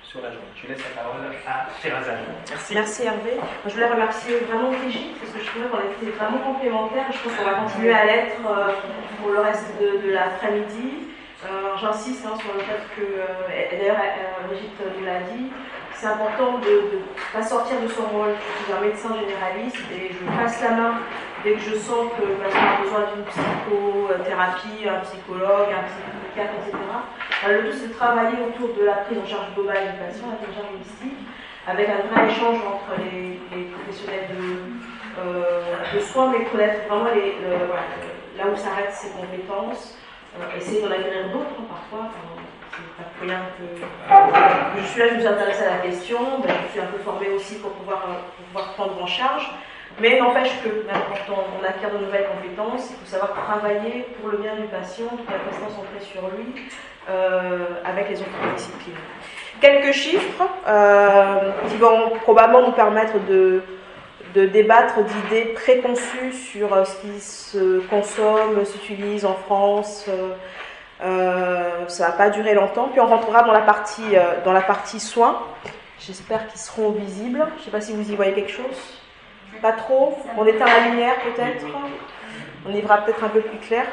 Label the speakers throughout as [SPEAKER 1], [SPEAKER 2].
[SPEAKER 1] sur la journée. Je laisse la parole à Sherazade. Merci.
[SPEAKER 2] Merci Hervé. Je voulais remercier vraiment Brigitte parce que je trouvais qu'on était vraiment complémentaires. Je pense qu'on va continuer à l'être pour le reste de l'après-midi. J'insiste sur le fait que, et d'ailleurs Brigitte nous l'a dit, c'est important de ne pas sortir de son rôle. Je suis un médecin généraliste et je passe la main dès que je sens que on a besoin d'une psychothérapie, un psychologue, un psychiatre, etc. Le tout, c'est de travailler autour de la prise en charge globale du patient, la prise en charge holistique, avec un vrai échange entre les professionnels de soins, mais connaître vraiment là où s'arrêtent ses compétences, essayer d'en acquérir d'autres parfois. C'est pas pour rien que je suis là, je vous intéresse à la question, je suis un peu formée aussi pour pouvoir prendre en charge. Mais n'empêche que, même quand on acquiert de nouvelles compétences, il faut savoir travailler pour le bien du patient, tout en restant centré sur lui, avec les autres disciplines. Quelques chiffres qui vont probablement nous permettre de débattre d'idées préconçues sur ce qui se consomme, s'utilise en France. Ça ne va pas durer longtemps. Puis on rentrera dans la partie soins. J'espère qu'ils seront visibles. Je ne sais pas si vous y voyez quelque chose. Pas trop. On éteint la lumière peut-être. On y verra peut-être un peu plus clair.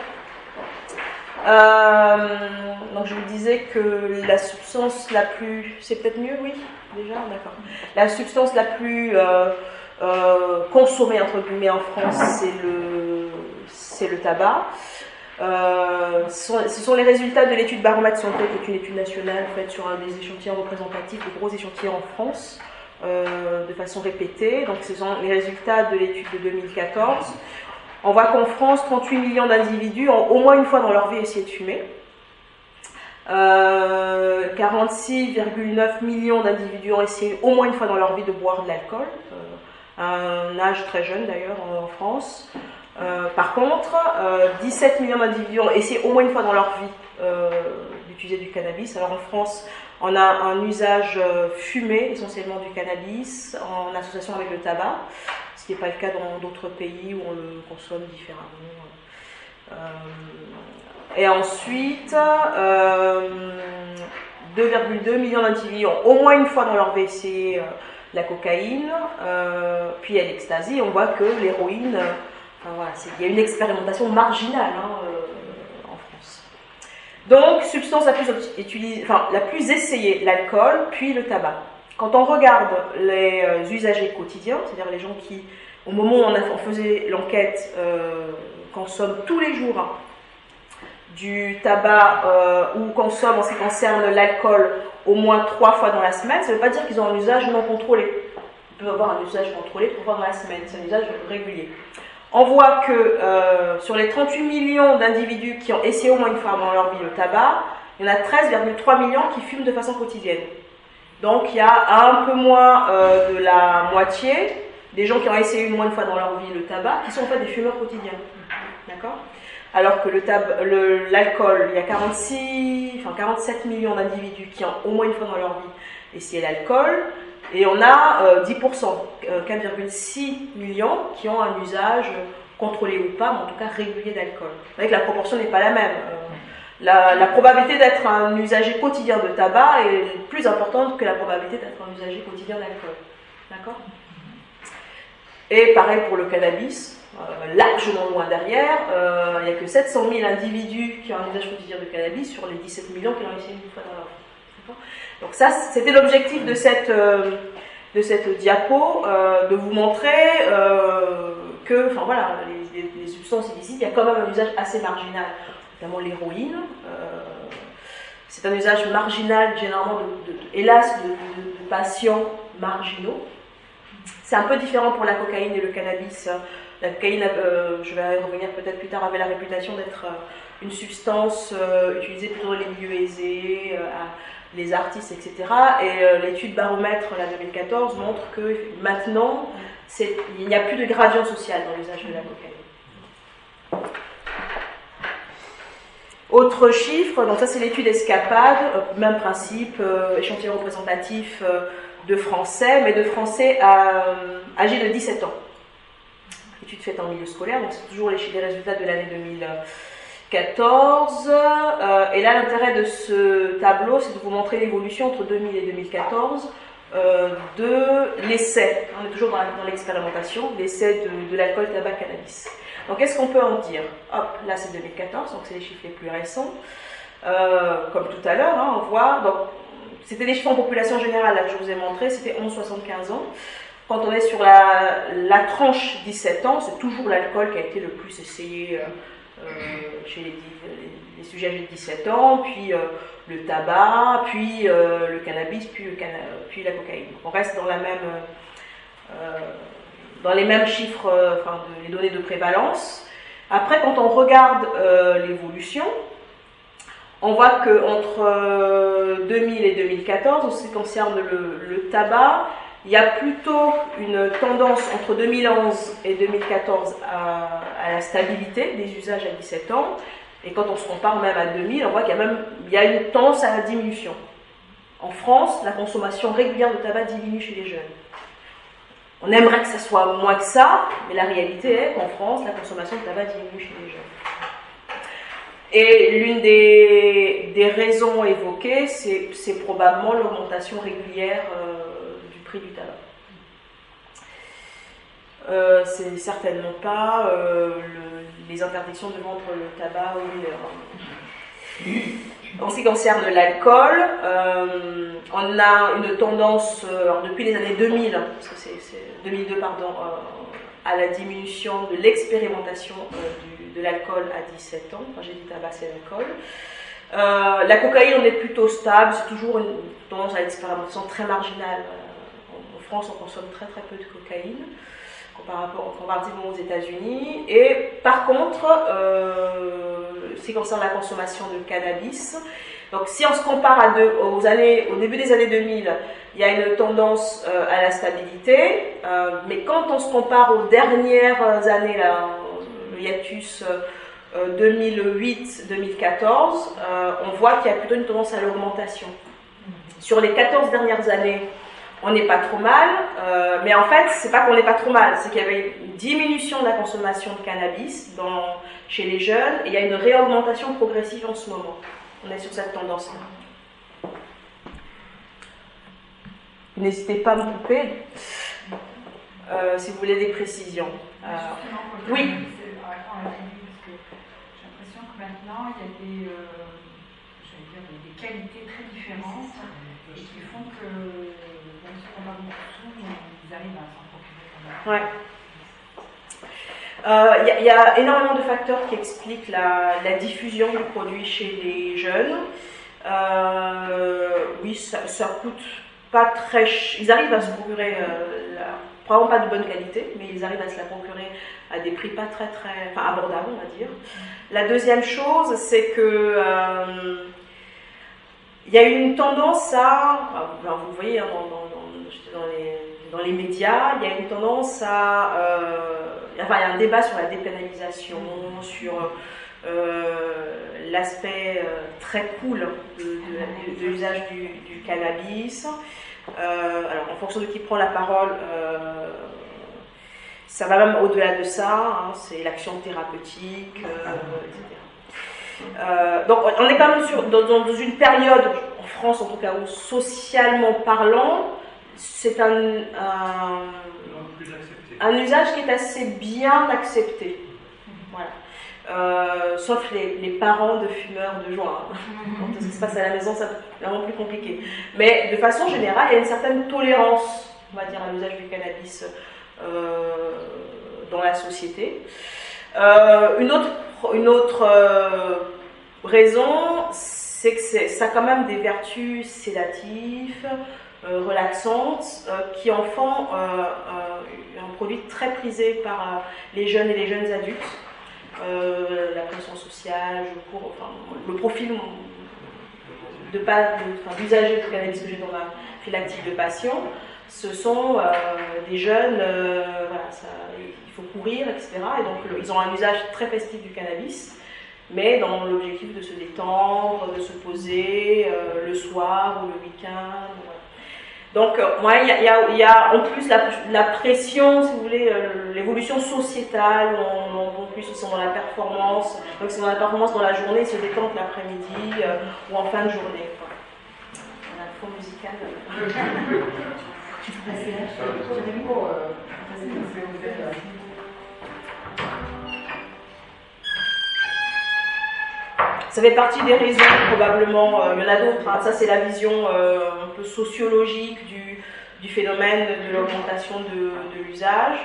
[SPEAKER 2] Donc je vous disais que la substance la plus... C'est peut-être mieux, oui? Déjà? D'accord. La substance la plus consommée, entre guillemets, en France, c'est le tabac. Ce sont les résultats de l'étude Baromètre Santé, qui est une étude nationale faite sur des échantillons représentatifs, de gros échantillons en France, de façon répétée. Donc ce sont les résultats de l'étude de 2014. On voit qu'en France, 38 millions d'individus ont au moins une fois dans leur vie essayé de fumer. 46,9 millions d'individus ont essayé au moins une fois dans leur vie de boire de l'alcool, à un âge très jeune d'ailleurs en France. Par contre, 17 millions d'individus ont essayé au moins une fois dans leur vie d'utiliser du cannabis. Alors en France, on a un usage fumé essentiellement du cannabis en association avec le tabac, ce qui n'est pas le cas dans d'autres pays où on le consomme différemment. Et ensuite, 2,2 millions d'individus ont au moins une fois dans leur vie essayé la cocaïne, puis à l'ecstasy. On voit que l'héroïne, voilà, il y a une expérimentation marginale en France. Donc, substance la plus essayée, l'alcool, puis le tabac. Quand on regarde les usagers quotidiens, c'est-à-dire les gens qui, au moment où on faisait l'enquête, consomment tous les jours du tabac ou consomment, en ce qui concerne l'alcool, au moins 3 fois dans la semaine, ça ne veut pas dire qu'ils ont un usage non contrôlé. Ils peuvent avoir un usage contrôlé 3 fois dans la semaine, c'est un usage régulier. On voit que sur les 38 millions d'individus qui ont essayé au moins une fois dans leur vie le tabac, il y en a 13,3 millions qui fument de façon quotidienne. Donc il y a un peu moins de la moitié des gens qui ont essayé au moins une fois dans leur vie le tabac qui sont en fait des fumeurs quotidiens. D'accord ? Alors que l'alcool, il y a 47 millions d'individus qui ont au moins une fois dans leur vie essayé l'alcool, et on a 10%, 4,6 millions qui ont un usage contrôlé ou pas, mais en tout cas régulier d'alcool. Vous voyez que la proportion n'est pas la même. La probabilité d'être un usager quotidien de tabac est plus importante que la probabilité d'être un usager quotidien d'alcool. D'accord ? Et pareil pour le cannabis. Largement loin derrière, il n'y a que 700 000 individus qui ont un usage quotidien de cannabis sur les 17 millions qui l'ont essayé une fois dans leur vie. Donc ça, c'était l'objectif de cette diapo, de vous montrer que, les substances illicites, il y a quand même un usage assez marginal, notamment l'héroïne. C'est un usage marginal, généralement, hélas, de patients marginaux. C'est un peu différent pour la cocaïne et le cannabis. La cocaïne, je vais revenir peut-être plus tard, avait la réputation d'être une substance utilisée plutôt dans les milieux aisés, les artistes, etc. Et l'étude Baromètre, la 2014, montre que maintenant, il n'y a plus de gradient social dans l'usage de la cocaïne. Autre chiffre, donc ça c'est l'étude Escapade, même principe, échantillon représentatif de Français, mais de Français âgés de 17 ans. Étude faite en milieu scolaire, donc c'est toujours les résultats de l'année 2014. 2014. Et là, l'intérêt de ce tableau, c'est de vous montrer l'évolution entre 2000 et 2014 de l'essai. On est toujours dans l'expérimentation, l'essai de l'alcool, tabac, cannabis. Donc, qu'est-ce qu'on peut en dire? Hop, là, c'est 2014, donc c'est les chiffres les plus récents. Comme tout à l'heure, on voit. Donc, c'était des chiffres en population générale, là, que je vous ai montré, c'était 11-75 ans. Quand on est sur la tranche 17 ans, c'est toujours l'alcool qui a été le plus essayé chez les sujets âgés de 17 ans, puis le tabac, puis le cannabis, puis la cocaïne. On reste dans les mêmes chiffres, les données de prévalence. Après, quand on regarde l'évolution, on voit qu'entre 2000 et 2014, en ce qui concerne le tabac, il y a plutôt une tendance entre 2011 et 2014 à la stabilité des usages à 17 ans. Et quand on se compare même à 2000, on voit qu'il y a une tendance à la diminution. En France, la consommation régulière de tabac diminue chez les jeunes. On aimerait que ça soit moins que ça, mais la réalité est qu'en France, la consommation de tabac diminue chez les jeunes. Et l'une des raisons évoquées, c'est probablement l'augmentation régulière du prix du tabac. C'est certainement pas les interdictions de vendre le tabac aux mineurs. En ce qui concerne l'alcool, on a une tendance, depuis les années 2000, parce que c'est 2002, pardon, à la diminution de l'expérimentation de l'alcool à 17 ans. Quand j'ai dit tabac, c'est l'alcool. La cocaïne, on est plutôt stable, c'est toujours une tendance à l'expérimentation très marginale. En France, on consomme très très peu de cocaïne, comparativement aux États-Unis. Et par contre, ce qui concerne la consommation de cannabis, donc si on se compare au début des années 2000, il y a une tendance à la stabilité, mais quand on se compare aux dernières années, là, le hiatus 2008-2014, on voit qu'il y a plutôt une tendance à l'augmentation. Sur les 14 dernières années, on n'est pas trop mal, mais en fait, c'est pas qu'on n'est pas trop mal, c'est qu'il y avait une diminution de la consommation de cannabis chez les jeunes, et il y a une réaugmentation progressive en ce moment. On est sur cette tendance-là. N'hésitez pas à me couper si vous voulez des précisions. Oui.
[SPEAKER 3] J'ai l'impression que maintenant, il y a des qualités très différentes et qui font que, même si on a beaucoup de sous, ils arrivent à s'en procurer quand même.
[SPEAKER 2] Il y a énormément de facteurs qui expliquent la diffusion du produit chez les jeunes. Oui, ça coûte pas très cher. Ils arrivent à se procurer, probablement pas de bonne qualité, mais ils arrivent à se la procurer à des prix pas très abordables, on va dire. La deuxième chose, c'est que il y a eu une tendance vous le voyez dans les médias, il y a une tendance il y a un débat sur la dépénalisation, sur l'aspect très cool de l'usage du cannabis. Alors, en fonction de qui prend la parole, ça va même au-delà de ça, c'est l'action thérapeutique, etc. Donc, on est quand même dans une période, en France en tout cas, où socialement parlant, c'est un usage qui est assez bien accepté. Voilà. Sauf les parents de fumeurs de joint. Quand ça se passe à la maison, c'est vraiment plus compliqué. Mais de façon générale, il y a une certaine tolérance, on va dire, à l'usage du cannabis dans la société. Une autre raison, c'est que ça a quand même des vertus sédatives, relaxantes, qui en font un produit très prisé par les jeunes et les jeunes adultes. La pression sociale, le profil d'usager de cannabis que j'ai dans ma file active de patient, ce sont des jeunes, il faut courir, etc. Et donc ils ont un usage très festif du cannabis, mais dans l'objectif de se détendre, de se poser le soir ou le week-end. Voilà. Donc, il y a en plus la pression, si vous voulez, l'évolution sociétale, en plus ils sont dans la performance, donc ils sont dans la performance dans la journée, ils se détendent l'après-midi ou en fin de journée. On a le fond musical. Ça fait partie des raisons, probablement, il y en a d'autres, hein. Ça c'est la vision un peu sociologique du phénomène de l'augmentation de l'usage.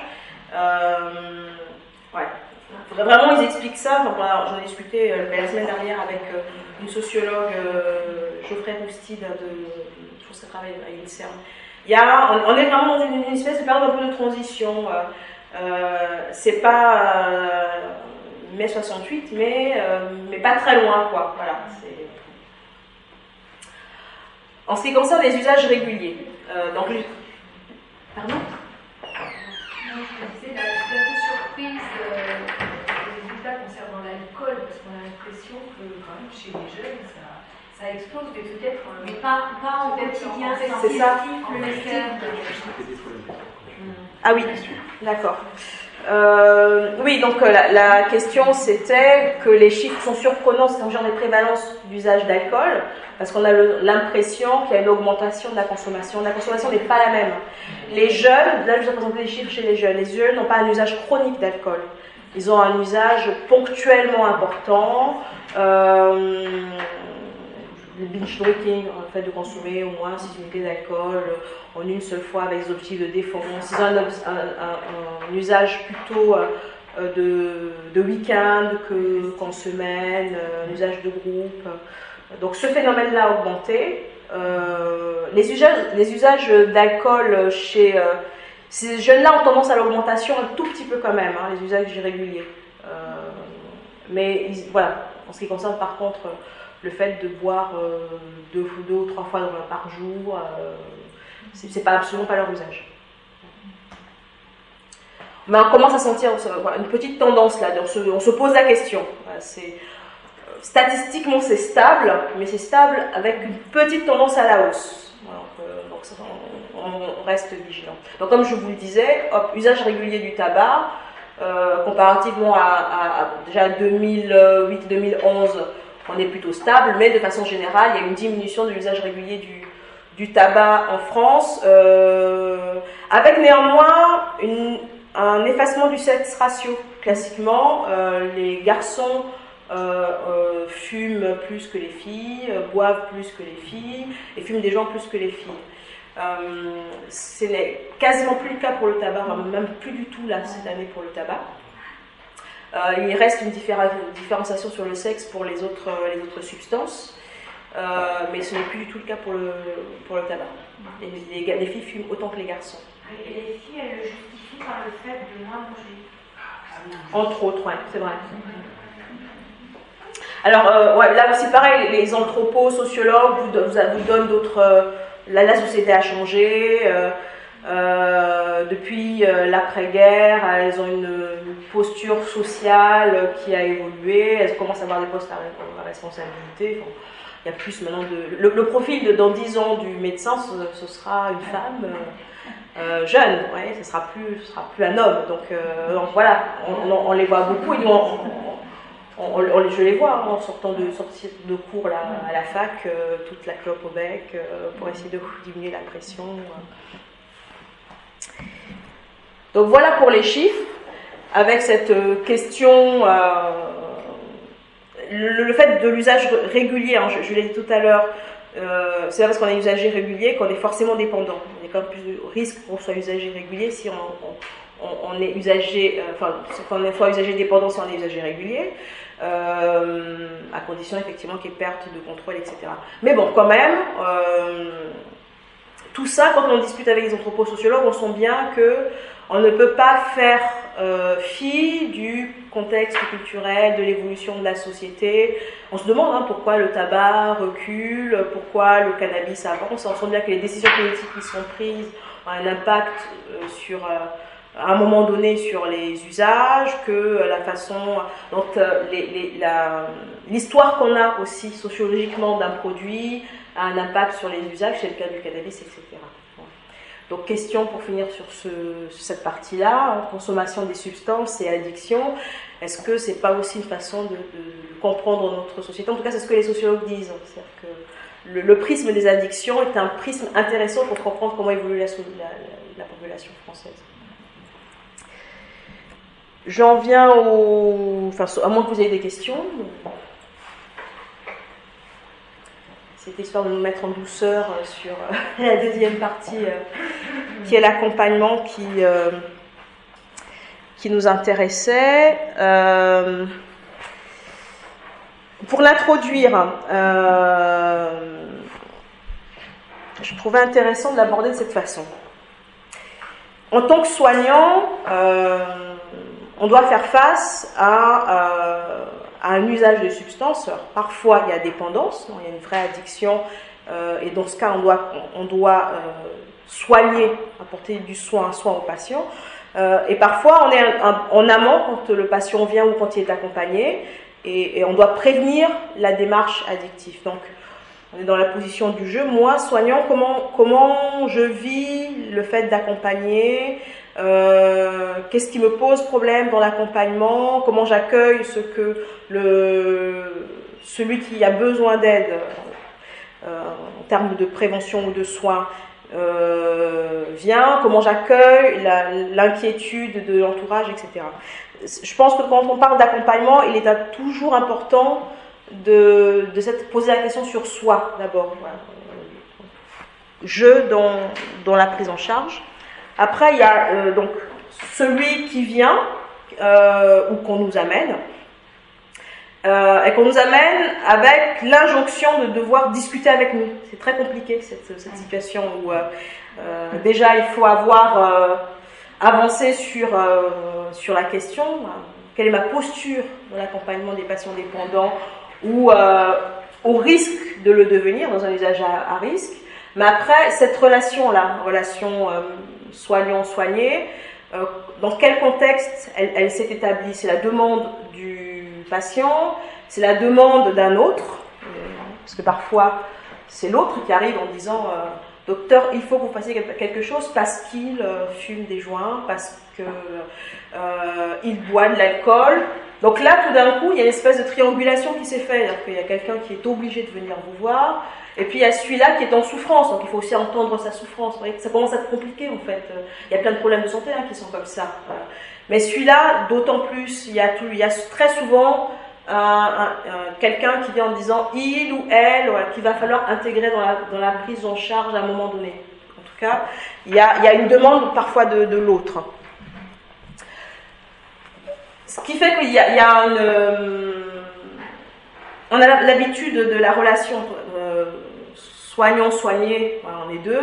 [SPEAKER 2] Ouais. Vraiment, ils expliquent ça. Enfin, j'en ai discuté la semaine dernière avec une sociologue, Geoffrey Roustide, je pense qu'elle travaille à l'INSERM. On est vraiment dans une espèce de période un peu de transition. C'est pas mai 68, mais pas très loin, quoi. Voilà. En ce qui concerne les usages réguliers, donc, pardon?
[SPEAKER 4] Je suis un peu surprise des résultats concernant l'alcool, parce qu'on a l'impression que quand même chez les jeunes, ça explose, mais peut-être...
[SPEAKER 5] Mais pas en quotidien,
[SPEAKER 2] c'est ça.
[SPEAKER 5] le week-end.
[SPEAKER 2] Ah oui, d'accord. Oui, donc la question c'était que les chiffres sont surprenants, c'est un genre de prévalence d'usage d'alcool, parce qu'on a l'impression qu'il y a une augmentation de la consommation. La consommation n'est pas la même. Les jeunes, là je vous ai présenté les chiffres chez les jeunes n'ont pas un usage chronique d'alcool. Ils ont un usage ponctuellement important. Le binge drinking, le fait de consommer au moins 6 unités d'alcool en une seule fois avec des objectifs de défense. Ils ont un usage plutôt de week-end qu'en semaine, un usage de groupe. Donc ce phénomène-là a augmenté. Les usages d'alcool chez ces jeunes-là ont tendance à l'augmentation un tout petit peu quand même, hein, les usages irréguliers. Mais voilà, en ce qui concerne par contre le fait de boire 2 ou 3 fois par jour, c'est absolument pas leur usage. Mais on commence à sentir une petite tendance là, on se pose la question. Statistiquement c'est stable, mais c'est stable avec une petite tendance à la hausse. Donc on reste vigilant. Donc comme je vous le disais, usage régulier du tabac, comparativement à déjà 2008-2011, on est plutôt stable, mais de façon générale, il y a une diminution de l'usage régulier du tabac en France, avec néanmoins un effacement du sexe ratio. Classiquement, les garçons fument plus que les filles, boivent plus que les filles, et fument des gens plus que les filles. Ce n'est quasiment plus le cas pour le tabac, même plus du tout là cette année pour le tabac. Il reste une différenciation sur le sexe pour les autres substances, mais ce n'est plus du tout le cas pour le tabac. Les filles fument autant que les garçons.
[SPEAKER 5] Et les filles, elles le justifient par le fait de moins manger.
[SPEAKER 2] Entre autres, ouais, c'est vrai. Alors, ouais, là aussi pareil, les anthropos, sociologues vous donnent d'autres... la société a changé. Depuis l'après-guerre, elles ont une posture sociale qui a évolué, elles commencent à avoir des postes à responsabilité. Bon, il y a plus maintenant le profil dans 10 ans du médecin, ce sera une femme jeune, ouais, ce sera plus un homme. Donc voilà, on les voit beaucoup, et je les vois en sortant de cours là, à la fac, toute la clope au bec, pour essayer de diminuer la pression. Donc voilà pour les chiffres, avec cette question, le fait de l'usage régulier, hein, je l'ai dit tout à l'heure, c'est pas parce qu'on est usager régulier qu'on est forcément dépendant. Il y a quand même plus de risques qu'on soit usager régulier si on est usager, qu'on est soit usager dépendant si on est usager régulier, à condition effectivement qu'il y ait perte de contrôle, etc. Mais bon, quand même, tout ça, quand on discute avec les anthroposociologues, on sent bien qu'on ne peut pas faire fi du contexte culturel, de l'évolution de la société. On se demande pourquoi le tabac recule, pourquoi le cannabis avance. On sent bien que les décisions politiques qui sont prises ont un impact sur à un moment donné sur les usages, que la façon dont l'histoire qu'on a aussi sociologiquement d'un produit a un impact sur les usages, c'est le cas du cannabis, etc. Donc question pour finir sur cette partie-là, consommation des substances et addiction, est-ce que c'est pas aussi une façon de comprendre notre société? En tout cas, c'est ce que les sociologues disent. C'est-à-dire que le prisme des addictions est un prisme intéressant pour comprendre comment évolue la population française. J'en viens enfin, à moins que vous ayez des questions. C'était histoire de nous mettre en douceur sur la deuxième partie, qui est l'accompagnement qui nous intéressait. Pour l'introduire, je trouvais intéressant de l'aborder de cette façon. En tant que soignant, on doit faire face à un usage de substances. Alors, parfois, il y a dépendance, il y a une vraie addiction, et dans ce cas, on doit soigner, apporter du soin au patient. Et parfois, on est en amont quand le patient vient ou quand il est accompagné, et on doit prévenir la démarche addictive. Donc, on est dans la position du jeu. Moi, soignant, comment je vis le fait d'accompagner, qu'est-ce qui me pose problème dans l'accompagnement, comment j'accueille celui qui a besoin d'aide en termes de prévention ou de soins vient, comment j'accueille l'inquiétude de l'entourage, etc. Je pense que quand on parle d'accompagnement, il est toujours important de poser la question sur soi d'abord. Voilà. Je dans la prise en charge. Après, il y a donc celui qui vient ou qu'on nous amène, et qu'on nous amène avec l'injonction de devoir discuter avec nous. C'est très compliqué cette situation où déjà il faut avoir avancé sur la question, quelle est ma posture dans l'accompagnement des patients dépendants ou au risque de le devenir dans un usage à risque. Mais après, cette relation-là, relation soignant-soigné, dans quel contexte elle s'est établie? C'est la demande du patient, c'est la demande d'un autre, parce que parfois c'est l'autre qui arrive en disant docteur, il faut que vous fassiez quelque chose parce qu'il fume des joints, parce qu'il boit de l'alcool. Donc là, tout d'un coup, il y a une espèce de triangulation qui s'est faite. C'est-à-dire qu'il y a quelqu'un qui est obligé de venir vous voir, et puis il y a celui-là qui est en souffrance, donc il faut aussi entendre sa souffrance. Vous voyez, ça commence à être compliqué en fait. Il y a plein de problèmes de santé qui sont comme ça. Mais celui-là, d'autant plus, il y a très souvent quelqu'un qui vient en disant il ou elle, qu'il va falloir intégrer dans la prise en charge à un moment donné. En tout cas, il y a une demande parfois de l'autre. Ce qui fait qu'il y a on a l'habitude de la relation soignant-soigné, voilà, on est deux.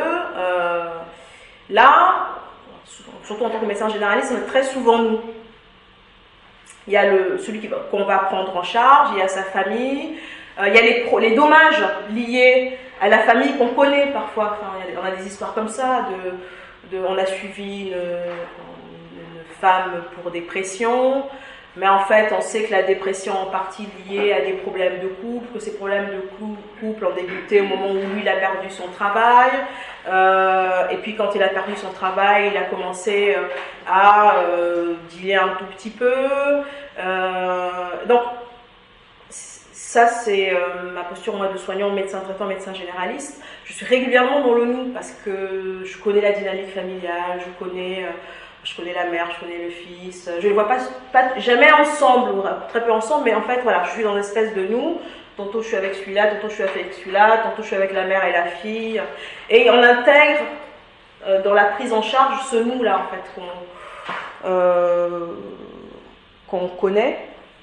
[SPEAKER 2] Là, surtout en tant que médecin généraliste, c'est très souvent nous. Il y a celui qu'on va prendre en charge, il y a sa famille, il y a les dommages liés à la famille qu'on connaît parfois. Enfin, on a des histoires comme ça, on a suivi une femme pour dépression, mais en fait on sait que la dépression est en partie liée à des problèmes de couple, que ces problèmes de couple ont débuté au moment où lui il a perdu son travail, et puis quand il a perdu son travail, il a commencé à dealer un tout petit peu. Donc ça c'est ma posture moi de soignant, médecin traitant, médecin généraliste. Je suis régulièrement dans le nous parce que je connais la dynamique familiale, je connais la mère, je connais le fils, je ne les vois pas jamais ensemble, ou très peu ensemble, mais en fait voilà, je suis dans une espèce de nous. Tantôt je suis avec celui-là, tantôt je suis avec celui-là, tantôt je suis avec la mère et la fille, et on intègre dans la prise en charge ce nous-là en fait qu'on connaît.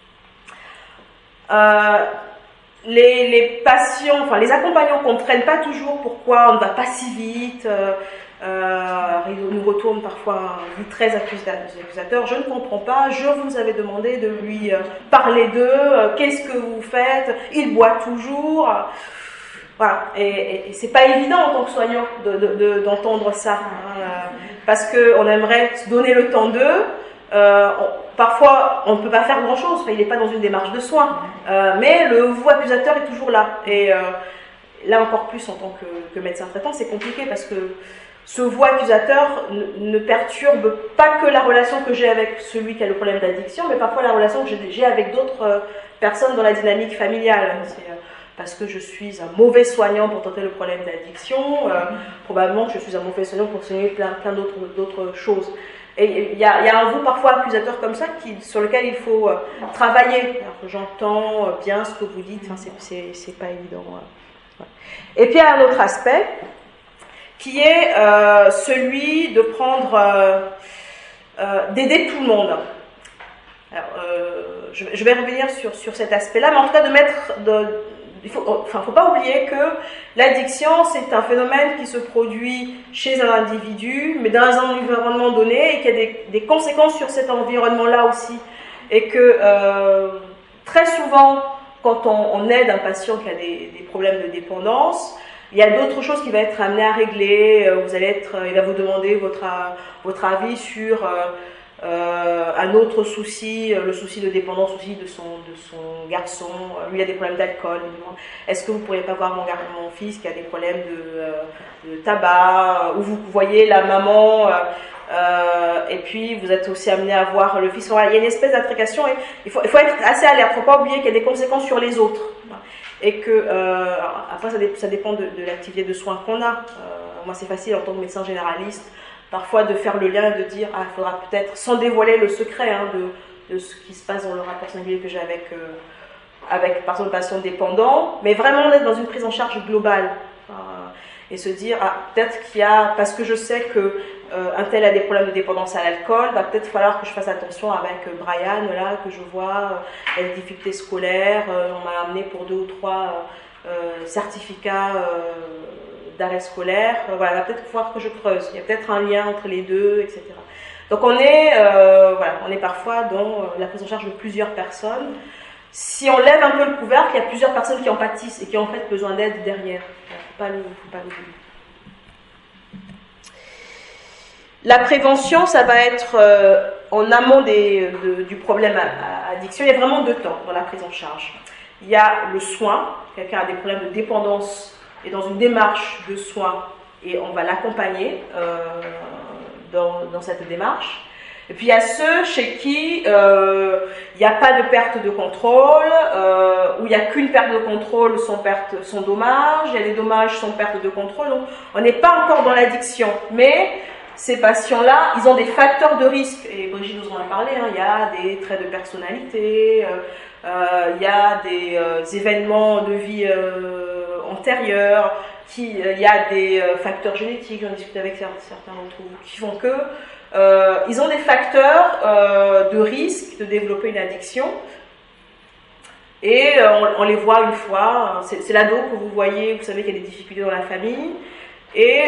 [SPEAKER 2] Les patients, enfin les accompagnants ne comprennent pas toujours pourquoi on ne va pas si vite. Ils nous retournent parfois très accusateurs. Je ne comprends pas, je vous avais demandé de lui parler d'eux, qu'est-ce que vous faites? Il boit toujours. Voilà. Et c'est pas évident en tant que soignant d'entendre ça. parce qu'on aimerait se donner le temps d'eux. Parfois, on ne peut pas faire grand-chose, il n'est pas dans une démarche de soins, mais le vous accusateur est toujours là. Et là encore plus en tant que médecin traitant, c'est compliqué parce que ce vous accusateur ne perturbe pas que la relation que j'ai avec celui qui a le problème d'addiction, mais parfois la relation que j'ai avec d'autres personnes dans la dynamique familiale. C'est parce que je suis un mauvais soignant pour traiter le problème d'addiction, probablement que je suis un mauvais soignant pour soigner plein d'autres choses. Et il y a un vous parfois accusateur comme ça sur lequel il faut travailler. Alors, j'entends bien ce que vous dites, c'est pas évident. Ouais. Et puis il y a un autre aspect qui est celui de d'aider tout le monde. Alors, je vais revenir sur cet aspect-là, mais en tout cas il faut pas oublier que l'addiction, c'est un phénomène qui se produit chez un individu, mais dans un environnement donné, et qui a des conséquences sur cet environnement-là aussi. Et que très souvent, quand on aide un patient qui a des problèmes de dépendance, il y a d'autres choses qu'il va être amené à régler. Il va vous demander votre avis sur un autre souci, le souci de dépendance aussi de son garçon. Lui, il a des problèmes d'alcool. Est-ce que vous ne pourriez pas voir mon fils qui a des problèmes de tabac? Ou vous voyez la maman, et puis vous êtes aussi amené à voir le fils. Voilà, il y a une espèce d'intrication et il faut être assez alerte. Il ne faut pas oublier qu'il y a des conséquences sur les autres. Et que, après, ça dépend de l'activité de soins qu'on a. Moi, c'est facile en tant que médecin généraliste, parfois de faire le lien et de dire il faudra peut-être, sans dévoiler le secret de ce qui se passe dans le rapport singulier que j'ai avec par exemple, le patient dépendant, mais vraiment d'être dans une prise en charge globale. Et se dire, peut-être qu'il y a, parce que je sais que un tel a des problèmes de dépendance à l'alcool, va peut-être falloir que je fasse attention avec Brian, là, que je vois, il a des difficultés scolaires, on m'a amené pour 2 ou 3 certificats d'arrêt scolaire, voilà, il va peut-être falloir que je creuse, il y a peut-être un lien entre les deux, etc. Donc on est parfois dans la prise en charge de plusieurs personnes. Si on lève un peu le couvercle, il y a plusieurs personnes qui en pâtissent et qui ont en fait besoin d'aide derrière. Il ne faut pas l'oublier. La prévention, ça va être en amont du problème à addiction. Il y a vraiment 2 temps dans la prise en charge. Il y a le soin, quelqu'un a des problèmes de dépendance et dans une démarche de soin, et on va l'accompagner dans cette démarche. Et puis il y a ceux chez qui il n'y a pas de perte de contrôle, où il n'y a qu'une perte de contrôle sans dommage, il y a des dommages sans perte de contrôle. Donc on n'est pas encore dans l'addiction, mais ces patients-là, ils ont des facteurs de risque. Et Brigitte nous en a parlé, il y a des traits de personnalité, il y a des événements de vie antérieurs, il y a des facteurs génétiques, j'en discute avec certains d'entre vous, qui font que ils ont des facteurs de risque de développer une addiction et on les voit une fois, c'est l'ado que vous voyez, vous savez qu'il y a des difficultés dans la famille et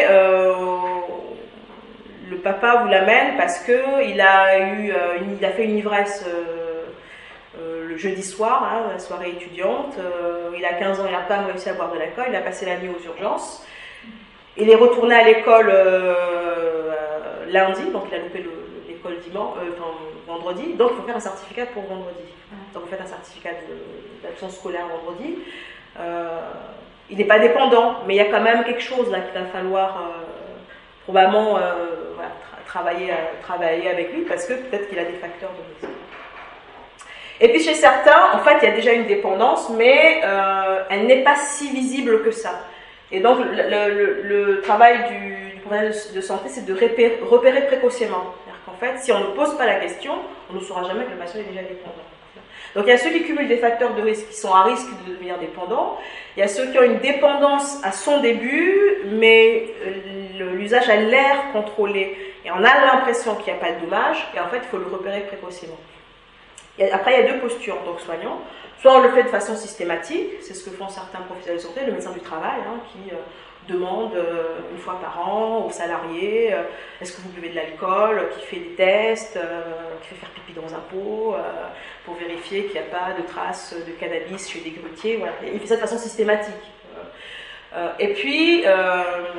[SPEAKER 2] le papa vous l'amène parce qu'il a fait une ivresse le jeudi soir, la soirée étudiante, il a 15 ans, il n'a pas réussi à boire de l'alcool, il a passé la nuit aux urgences, il est retourné à l'école lundi, donc il a loupé l'école vendredi, donc il faut faire un certificat pour vendredi. Donc vous faites un certificat d'absence scolaire vendredi. Il n'est pas dépendant, mais il y a quand même quelque chose là qu'il va falloir probablement travailler avec lui, parce que peut-être qu'il a des facteurs de risque. Et puis chez certains, en fait, il y a déjà une dépendance, mais elle n'est pas si visible que ça. Et donc le travail du professionnel de santé, c'est de repérer précocement. C'est-à-dire qu'en fait, si on ne pose pas la question, on ne saura jamais que le patient est déjà dépendant. Donc il y a ceux qui cumulent des facteurs de risque, qui sont à risque de devenir dépendants. Il y a ceux qui ont une dépendance à son début, mais l'usage a l'air contrôlé. Et on a l'impression qu'il n'y a pas de dommage, et en fait, il faut le repérer précocement. Après, il y a 2 postures en tant que soignant. Soit on le fait de façon systématique, c'est ce que font certains professionnels de santé, le médecin du travail, qui demande une fois par an aux salariés est-ce que vous buvez de l'alcool, qui fait des tests, qui fait faire pipi dans un pot pour vérifier qu'il n'y a pas de traces de cannabis chez des grutiers. Voilà. Il fait ça de façon systématique. Et puis,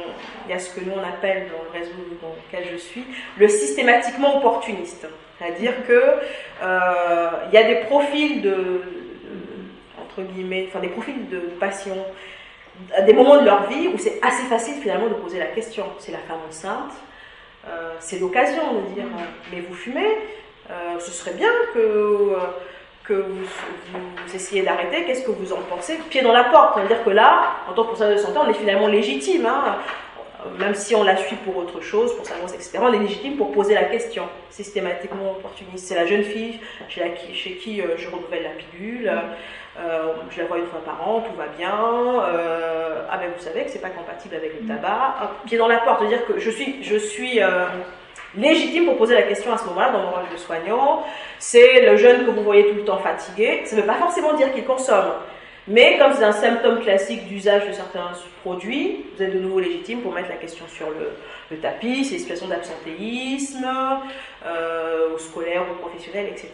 [SPEAKER 2] il y a ce que nous on appelle dans le réseau dans lequel je suis le systématiquement opportuniste. C'est-à-dire que il y a des profils entre guillemets, enfin des profils de passion, à des moments de leur vie où c'est assez facile finalement de poser la question. C'est la femme enceinte, c'est l'occasion de dire mais vous fumez, ce serait bien que vous essayiez d'arrêter, qu'est-ce que vous en pensez? Pied dans la porte, c'est-à-dire que là, en tant que professionnel de santé, on est finalement légitime, hein, même si on la suit pour autre chose, pour sa grosse, etc., on est légitime pour poser la question, systématiquement opportuniste. C'est la jeune fille chez qui je renouvelle la pilule, je la vois une fois par an, tout va bien, ah ben vous savez que c'est pas compatible avec le tabac, pied dans la porte, c'est-à-dire que je suis légitime pour poser la question à ce moment-là dans mon rôle de soignant. C'est le jeune que vous voyez tout le temps fatigué, ça ne veut pas forcément dire qu'il consomme, mais comme c'est un symptôme classique d'usage de certains produits, vous êtes de nouveau légitime pour mettre la question sur le tapis, c'est des situations d'absentéisme, au scolaire, au professionnel, etc.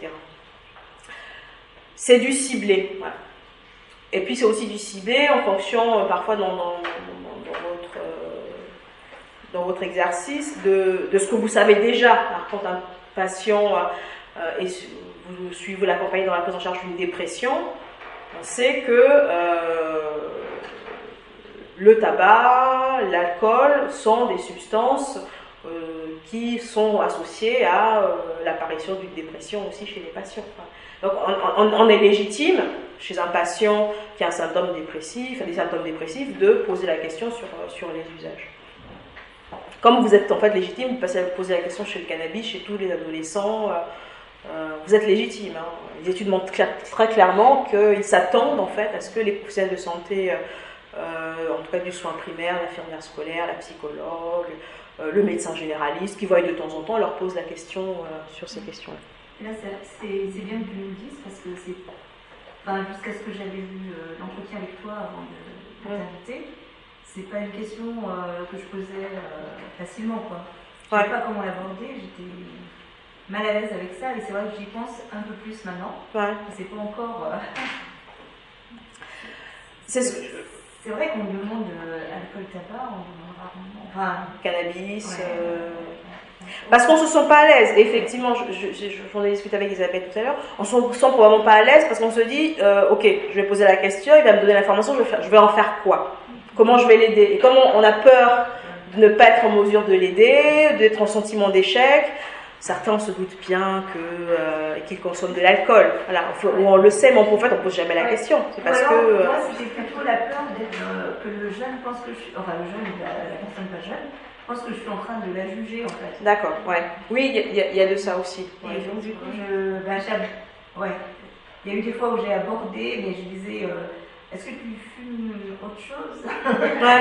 [SPEAKER 2] C'est du ciblé, voilà. Et puis c'est aussi du ciblé en fonction, parfois dans votre exercice, de ce que vous savez déjà. Alors, quand un patient vous l'accompagnez dans la prise en charge d'une dépression, on sait que le tabac, l'alcool sont des substances qui sont associées à l'apparition d'une dépression aussi chez les patients. Donc on est légitime chez un patient qui a des symptômes dépressifs, de poser la question sur les usages. Comme vous êtes en fait légitime de poser la question chez le cannabis, chez tous les adolescents, vous êtes légitime. Hein. Les études montrent très clairement qu'ils s'attendent en fait à ce que les professionnels de santé, en tout cas du soin primaire, l'infirmière scolaire, la psychologue, le médecin généraliste, qui voient de temps en temps, leur posent la question sur ces questions-là.
[SPEAKER 5] Là, c'est bien que tu nous le dises parce que c'est, enfin, jusqu'à ce que j'avais vu l'entretien avec toi avant de t'inviter, c'est pas une question que je posais facilement, quoi. Je ne savais pas comment l'aborder, j'étais mal à l'aise avec ça et c'est vrai que j'y pense un peu plus maintenant.
[SPEAKER 2] Ouais.
[SPEAKER 5] C'est pas encore.
[SPEAKER 2] C'est
[SPEAKER 5] vrai qu'on demande alcool, tabac, on demande rarement. Enfin,
[SPEAKER 2] cannabis. Parce qu'on ne se sent pas à l'aise. Et effectivement, j'en ai discuté avec Isabelle tout à l'heure, on ne se sent probablement pas à l'aise parce qu'on se dit ok, je vais poser la question, il va me donner l'information, je vais en faire quoi? Comment je vais l'aider? Et comme on a peur de ne pas être en mesure de l'aider, d'être en sentiment d'échec, certains se doutent bien qu'ils consomment de l'alcool. Voilà, on le sait, mais en fait, on ne pose jamais la question. C'est parce
[SPEAKER 5] alors,
[SPEAKER 2] que.
[SPEAKER 5] Moi, c'était plutôt la peur que le jeune pense que je suis. Enfin, le jeune, la personne pas jeune, pense que je suis en train de la juger, en fait.
[SPEAKER 2] D'accord, ouais. Oui, il y a de ça aussi.
[SPEAKER 5] Et donc, du coup, il y a eu des fois où j'ai abordé, mais je disais. Est-ce que tu fumes autre chose?
[SPEAKER 2] Ouais.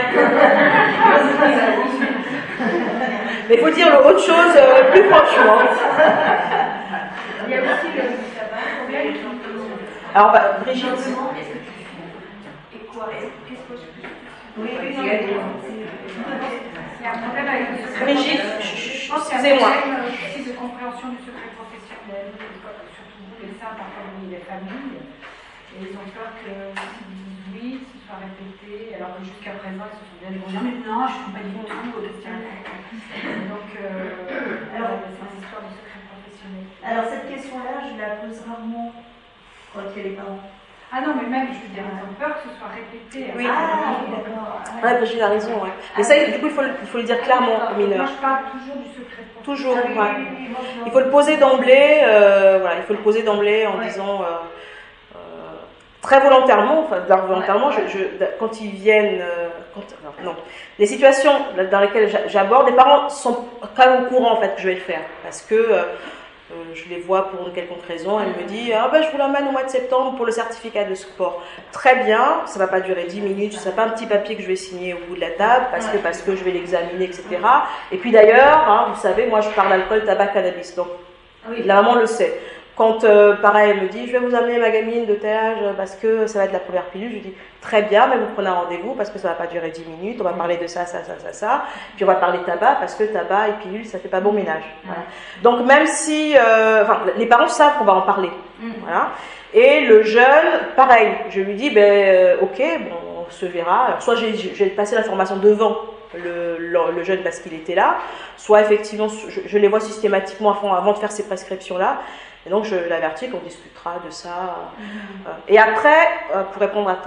[SPEAKER 2] Mais il faut dire autre chose plus franchement.
[SPEAKER 4] Il y a aussi le tabac.
[SPEAKER 2] Alors, Brigitte.
[SPEAKER 4] Est-ce que tu fumes? Et quoi? Qu'est-ce que je fais?
[SPEAKER 5] Oui,
[SPEAKER 4] il y a un problème avec le secret.
[SPEAKER 2] Brigitte,
[SPEAKER 4] je pense qu'il y a un
[SPEAKER 2] excusez-moi.
[SPEAKER 4] problème aussi de compréhension du secret professionnel, surtout vous les femmes, parfois les familles. Et ils ont peur que s'ils disent oui, ce soit répété, alors que jusqu'à présent, ils se sont bien dit mais non, je ne suis pas du tout. Donc, alors, c'est une histoire de secret professionnel.
[SPEAKER 5] Alors, cette question-là, je la pose rarement quand il y a les parents.
[SPEAKER 4] Ah non, mais même, je veux dire, ils ont peur que ce soit répété.
[SPEAKER 2] Oui.
[SPEAKER 5] D'accord.
[SPEAKER 2] Ouais, Brigitte a raison. Ouais. Mais ça, du coup, il faut le dire clairement aux mineurs.
[SPEAKER 4] Moi, je parle toujours du secret professionnel.
[SPEAKER 2] Toujours, ouais. Il faut le poser d'emblée, voilà, il faut le poser d'emblée en disant très volontairement, quand ils viennent, les situations dans lesquelles j'aborde, les parents sont quand même au courant en fait que je vais le faire, parce que je les vois pour une quelconque raison, elle me dit je vous l'emmène au mois de septembre pour le certificat de sport. Très bien, ça va pas durer 10 minutes, ce n'est pas un petit papier que je vais signer au bout de la table parce que je vais l'examiner, etc. Et puis d'ailleurs, vous savez, moi je parle d'alcool, tabac, cannabis, donc la maman le sait. Quand, pareil, elle me dit, je vais vous amener ma gamine de tel âge parce que ça va être la première pilule, je lui dis, très bien, mais vous prenez un rendez-vous parce que ça ne va pas durer 10 minutes, on va parler de ça, puis on va parler tabac parce que tabac et pilule, ça ne fait pas bon ménage. Voilà. Donc même si, les parents savent qu'on va en parler. Voilà. Et le jeune, pareil, je lui dis, ok, bon, on se verra. Alors, soit j'ai passé l'information devant le jeune parce qu'il était là, soit effectivement, je les vois systématiquement avant de faire ces prescriptions-là. Et donc je l'avertis qu'on discutera de ça. Et après, pour répondre à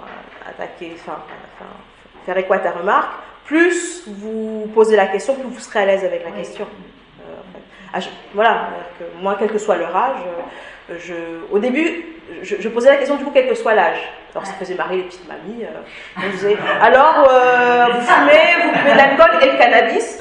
[SPEAKER 2] faire écho à ta remarque, plus vous posez la question, plus vous serez à l'aise avec la question. Voilà, moi, quel que soit leur âge, au début, je posais la question du coup, quel que soit l'âge. Alors ça faisait marrer les petites mamies. On disait, alors, vous fumez, vous buvez de l'alcool et le cannabis.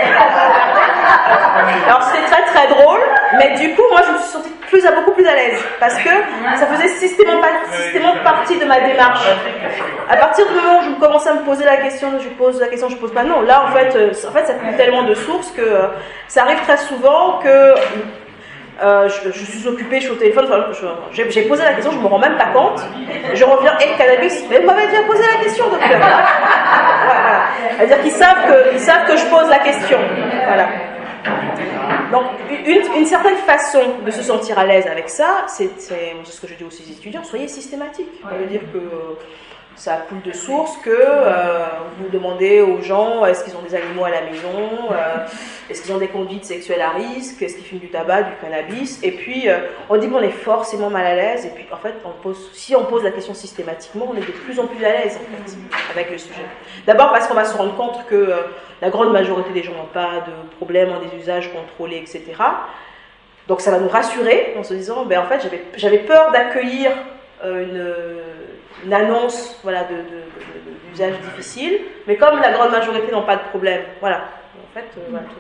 [SPEAKER 2] Alors c'était très très drôle, mais du coup, moi je me suis sentie beaucoup plus à l'aise, parce que ça faisait systématiquement partie de ma démarche. À partir du moment où je commençais à me poser la question, je pose pas. Non, là en fait ça coule tellement de sources que ça arrive très souvent que je suis occupée, je suis au téléphone, j'ai posé la question, je me rends même pas compte, je reviens, et le cannabis, mais vous m'avez déjà posé la question, docteur. Voilà. C'est-à-dire qu'ils savent que je pose la question. Voilà. Donc, une certaine façon de se sentir à l'aise avec ça, c'est ce que je dis aussi aux étudiants, soyez systématiques. Ça veut dire que ça coule de source que vous demandez aux gens est-ce qu'ils ont des animaux à la maison, est-ce qu'ils ont des conduites sexuelles à risque, est-ce qu'ils fument du tabac, du cannabis, et puis on dit qu'on est forcément mal à l'aise, et puis en fait si on pose la question systématiquement, on est de plus en plus à l'aise en fait, avec le sujet. D'abord parce qu'on va se rendre compte que la grande majorité des gens n'ont pas de problème, ont des usages contrôlés, etc. Donc ça va nous rassurer en se disant, en fait j'avais peur d'accueillir une annonce d'usage difficile, mais comme la grande majorité n'ont pas de problème, voilà, en fait, tout va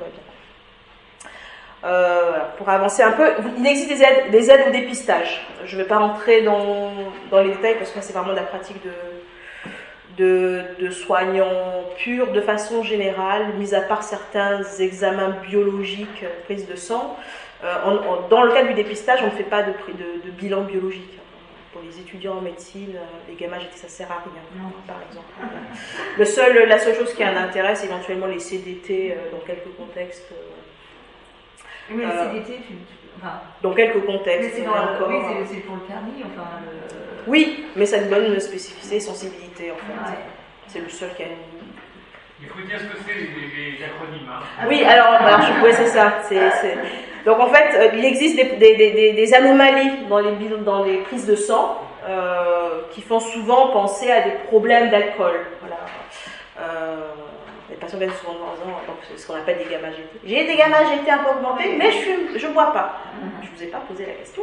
[SPEAKER 2] bien. Pour avancer un peu, il existe des aides au dépistage. Je ne vais pas rentrer dans les détails parce que c'est vraiment de la pratique de soignants purs, de façon générale, mis à part certains examens biologiques, prise de sang. Dans le cadre du dépistage, on ne fait pas de bilan biologique. Pour les étudiants en médecine, les gamma GT, ça sert à rien, par exemple. La seule chose qui a un intérêt, c'est éventuellement les CDT dans quelques contextes.
[SPEAKER 5] Mais les CDT,
[SPEAKER 2] dans quelques contextes.
[SPEAKER 5] Mais c'est pour le permis,
[SPEAKER 2] Oui, mais ça a une bonne spécificité et sensibilité, en fait. Ouais. C'est le seul qui a une...
[SPEAKER 1] Il faut dire ce que c'est les acronymes. Hein.
[SPEAKER 2] Oui, alors c'est ça. Donc en fait, il existe des anomalies dans les prises de sang qui font souvent penser à des problèmes d'alcool. Voilà. Les patients viennent souvent donc c'est ce qu'on appelle des gamma GT. J'ai des gamma GT un peu augmentés, mais je ne bois pas. Je ne vous ai pas posé la question.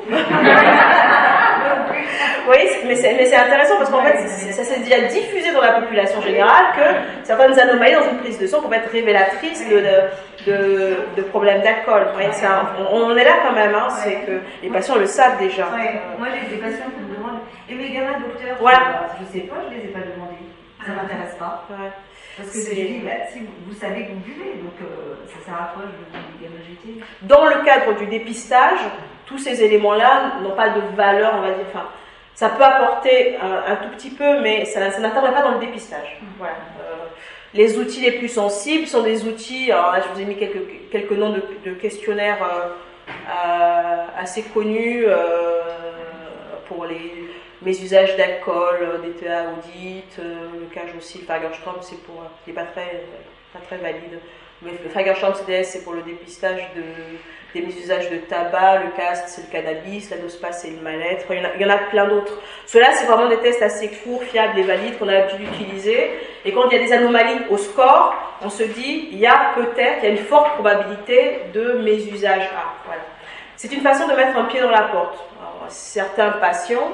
[SPEAKER 2] Oui, mais c'est intéressant parce qu'en fait, ça s'est déjà diffusé dans la population générale que certaines anomalies dans une prise de sang peuvent être révélatrices de problèmes d'alcool. On est là quand même, hein, c'est que les patients le savent déjà.
[SPEAKER 5] Moi, j'ai des patients qui me demandent « Et mes gamma, docteur ?»
[SPEAKER 2] Voilà.
[SPEAKER 5] Je ne sais pas, je ne les ai pas demandés. Ça ne m'intéresse pas.
[SPEAKER 2] Ouais.
[SPEAKER 5] Parce que j'ai dit, si vous savez que vous buvez, donc ça sert à quoi je veux gamma GT?
[SPEAKER 2] Dans le cadre du dépistage, tous ces éléments-là n'ont pas de valeur, on va dire. Enfin, ça peut apporter un tout petit peu, mais ça n'intervient pas dans le dépistage. Voilà. Les outils les plus sensibles sont des outils. Alors là, je vous ai mis quelques noms de questionnaires assez connus pour mes usages d'alcool, DTA audit, le CAGE aussi, le Fagerström, c'est pour, qui n'est pas très valide. Mais le Fagerström CDS, c'est pour le dépistage des usages de tabac, le CAST, c'est le cannabis, la DOSPA, c'est le mal-être, il y en a plein d'autres. Ceux-là, c'est vraiment des tests assez courts, fiables et valides qu'on a l'habitude d'utiliser. Et quand il y a des anomalies au score, on se dit, il y a une forte probabilité de mésusage A. Voilà. C'est une façon de mettre un pied dans la porte. Alors, certains patients,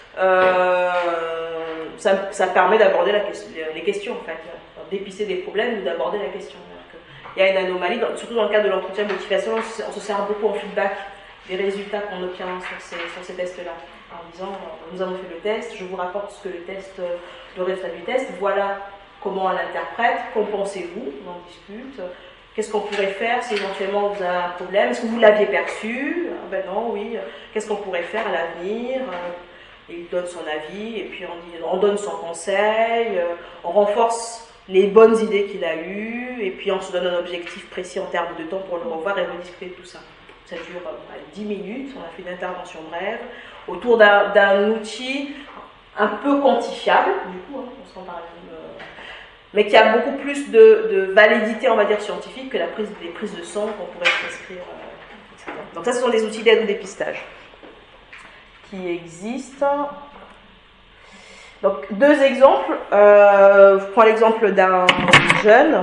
[SPEAKER 2] ça permet d'aborder les questions, en fait, d'épicer des problèmes ou d'aborder la question. Il y a une anomalie, surtout dans le cadre de l'entretien de motivation, on se sert beaucoup en feedback des résultats qu'on obtient sur ces tests-là, en disant nous avons fait le test, je vous rapporte ce que le résultat du test, voilà comment on l'interprète, qu'en pensez-vous, on en discute, qu'est-ce qu'on pourrait faire si éventuellement vous avez un problème, est-ce que vous l'aviez perçu, ben non, oui, qu'est-ce qu'on pourrait faire à l'avenir, il donne son avis, et puis on donne son conseil, on renforce les bonnes idées qu'il a eues, et puis on se donne un objectif précis en termes de temps pour le revoir et rediscuter de tout ça. Ça dure 10 minutes, on a fait une intervention brève, autour d'un outil un peu quantifiable, du coup, on se rend par mais qui a beaucoup plus de validité, on va dire, scientifique que les prises de sang qu'on pourrait prescrire, etc. Donc ça, ce sont des outils d'aide au dépistage qui existent. Donc, 2 exemples. Je prends l'exemple d'un jeune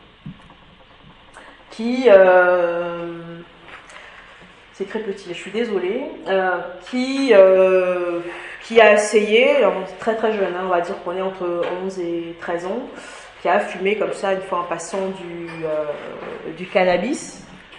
[SPEAKER 2] qui... c'est très petit, je suis désolée. Qui a essayé, très très jeune, on va dire qu'on est entre 11 et 13 ans, qui a fumé comme ça une fois en passant du cannabis.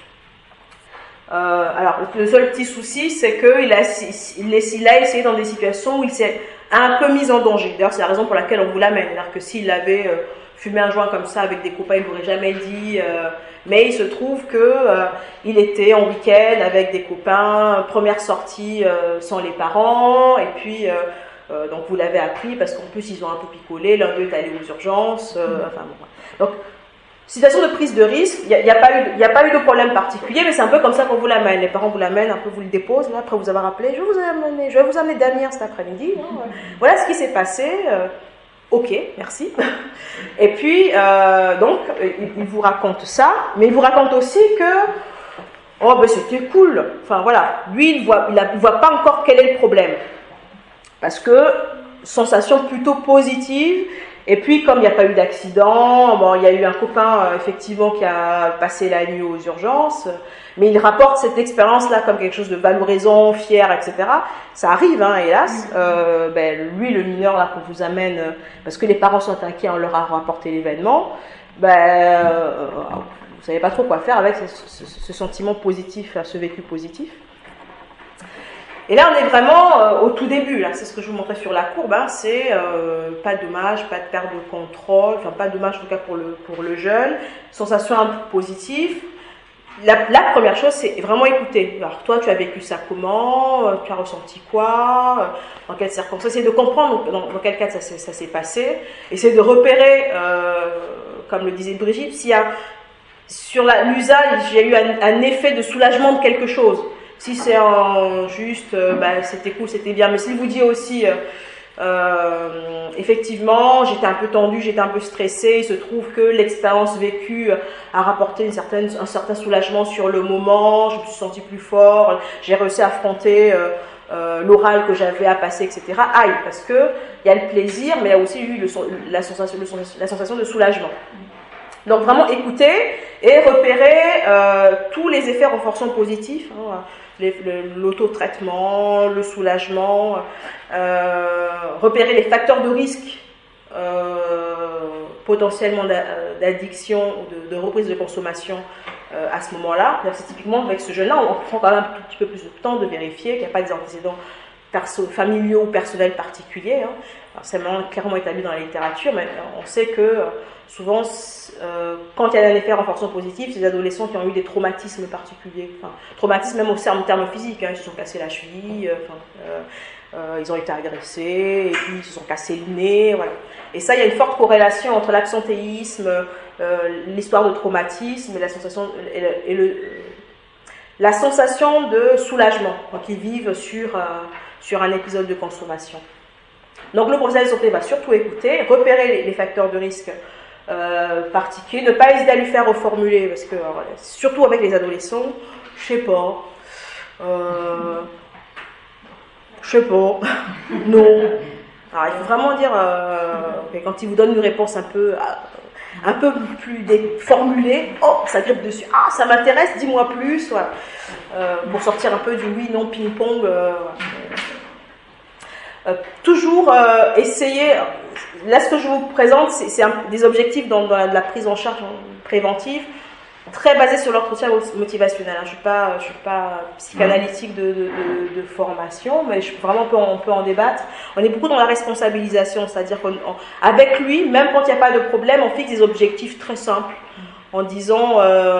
[SPEAKER 2] Alors, le seul petit souci, c'est qu'il a essayé dans des situations où il s'est un peu mis en danger. D'ailleurs, c'est la raison pour laquelle on vous l'amène. C'est-à-dire que s'il avait fumé un joint comme ça avec des copains, il ne l'aurait jamais dit. Mais il se trouve qu'il était en week-end avec des copains, première sortie sans les parents, et puis donc vous l'avez appris parce qu'en plus ils ont un peu picolé, l'un d'eux est allé aux urgences. Enfin bon. Donc, situation de prise de risque, il n'y a pas eu de problème particulier, mais c'est un peu comme ça qu'on vous l'amène. Les parents vous l'amènent, un peu vous le déposent, là, après vous avoir appelé, je vais vous amener Damien cet après-midi. Voilà ce qui s'est passé. Ok, merci. Et puis, donc, il vous raconte ça, mais il vous raconte aussi que, oh ben c'était cool. Enfin voilà, lui, il voit pas encore quel est le problème. Parce que, sensation plutôt positive. Et puis, comme il n'y a pas eu d'accident, bon, il y a eu un copain, effectivement, qui a passé la nuit aux urgences, mais il rapporte cette expérience-là comme quelque chose de valorisant, fier, etc. Ça arrive, hein, hélas. Lui, le mineur, là, qu'on vous amène, parce que les parents sont inquiets, on leur a rapporté l'événement, vous savez pas trop quoi faire avec ce sentiment positif, ce vécu positif. Et là, on est vraiment au tout début. Là, c'est ce que je vous montrais sur la courbe. Hein, c'est pas de dommage, pas de perte de contrôle, enfin pas de dommage en tout cas pour le jeune. Sensation un peu positive. La première chose, c'est vraiment écouter. Alors toi, tu as vécu ça comment? Tu as ressenti quoi? Dans quelles circonstances? Essayer de comprendre dans quel cadre ça s'est passé. Essayer de repérer, comme le disait Brigitte, s'il y a sur l'usage, il y a eu un effet de soulagement de quelque chose. Si c'est juste, c'était cool, c'était bien, mais s'il vous dit aussi, effectivement, j'étais un peu tendue, j'étais un peu stressée, il se trouve que l'expérience vécue a rapporté un certain soulagement sur le moment, je me suis sentie plus fort, j'ai réussi à affronter l'oral que j'avais à passer, etc. Aïe, parce que il y a le plaisir, mais il y a aussi eu la sensation de soulagement. Donc vraiment écouter et repérer tous les effets renforçants positifs, hein, l'auto-traitement, le soulagement, repérer les facteurs de risque potentiellement d'addiction ou de reprise de consommation à ce moment-là. C'est typiquement avec ce jeune-là, on prend quand même un tout petit peu plus de temps de vérifier qu'il n'y a pas des antécédents familiaux ou personnels particuliers. Hein. Alors, c'est clairement établi dans la littérature, mais on sait que souvent, quand il y a un effet renforçant positif, c'est des adolescents qui ont eu des traumatismes particuliers. Enfin, traumatismes même en termes physiques, hein, ils se sont cassés la cheville, ils ont été agressés, et puis ils se sont cassés le nez, voilà. Et ça, il y a une forte corrélation entre l'absentéisme, l'histoire de traumatisme et la sensation de soulagement quand ils vivent sur un épisode de consommation. Donc le professionnel de santé va surtout écouter, repérer les facteurs de risque particuliers, ne pas hésiter à lui faire reformuler, parce que surtout avec les adolescents, je sais pas, non. Alors il faut vraiment dire, quand il vous donne une réponse un peu plus formulée, oh, ça grippe dessus, ah, ça m'intéresse, dis-moi plus, voilà. Pour sortir un peu du oui, non, ping-pong. Toujours essayer, là ce que je vous présente, c'est des objectifs dans la prise en charge préventive, très basés sur l'entretien motivationnel. Je suis pas psychanalytique de formation, mais on peut en débattre. On est beaucoup dans la responsabilisation, c'est-à-dire qu'avec lui, même quand il n'y a pas de problème, on fixe des objectifs très simples, en disant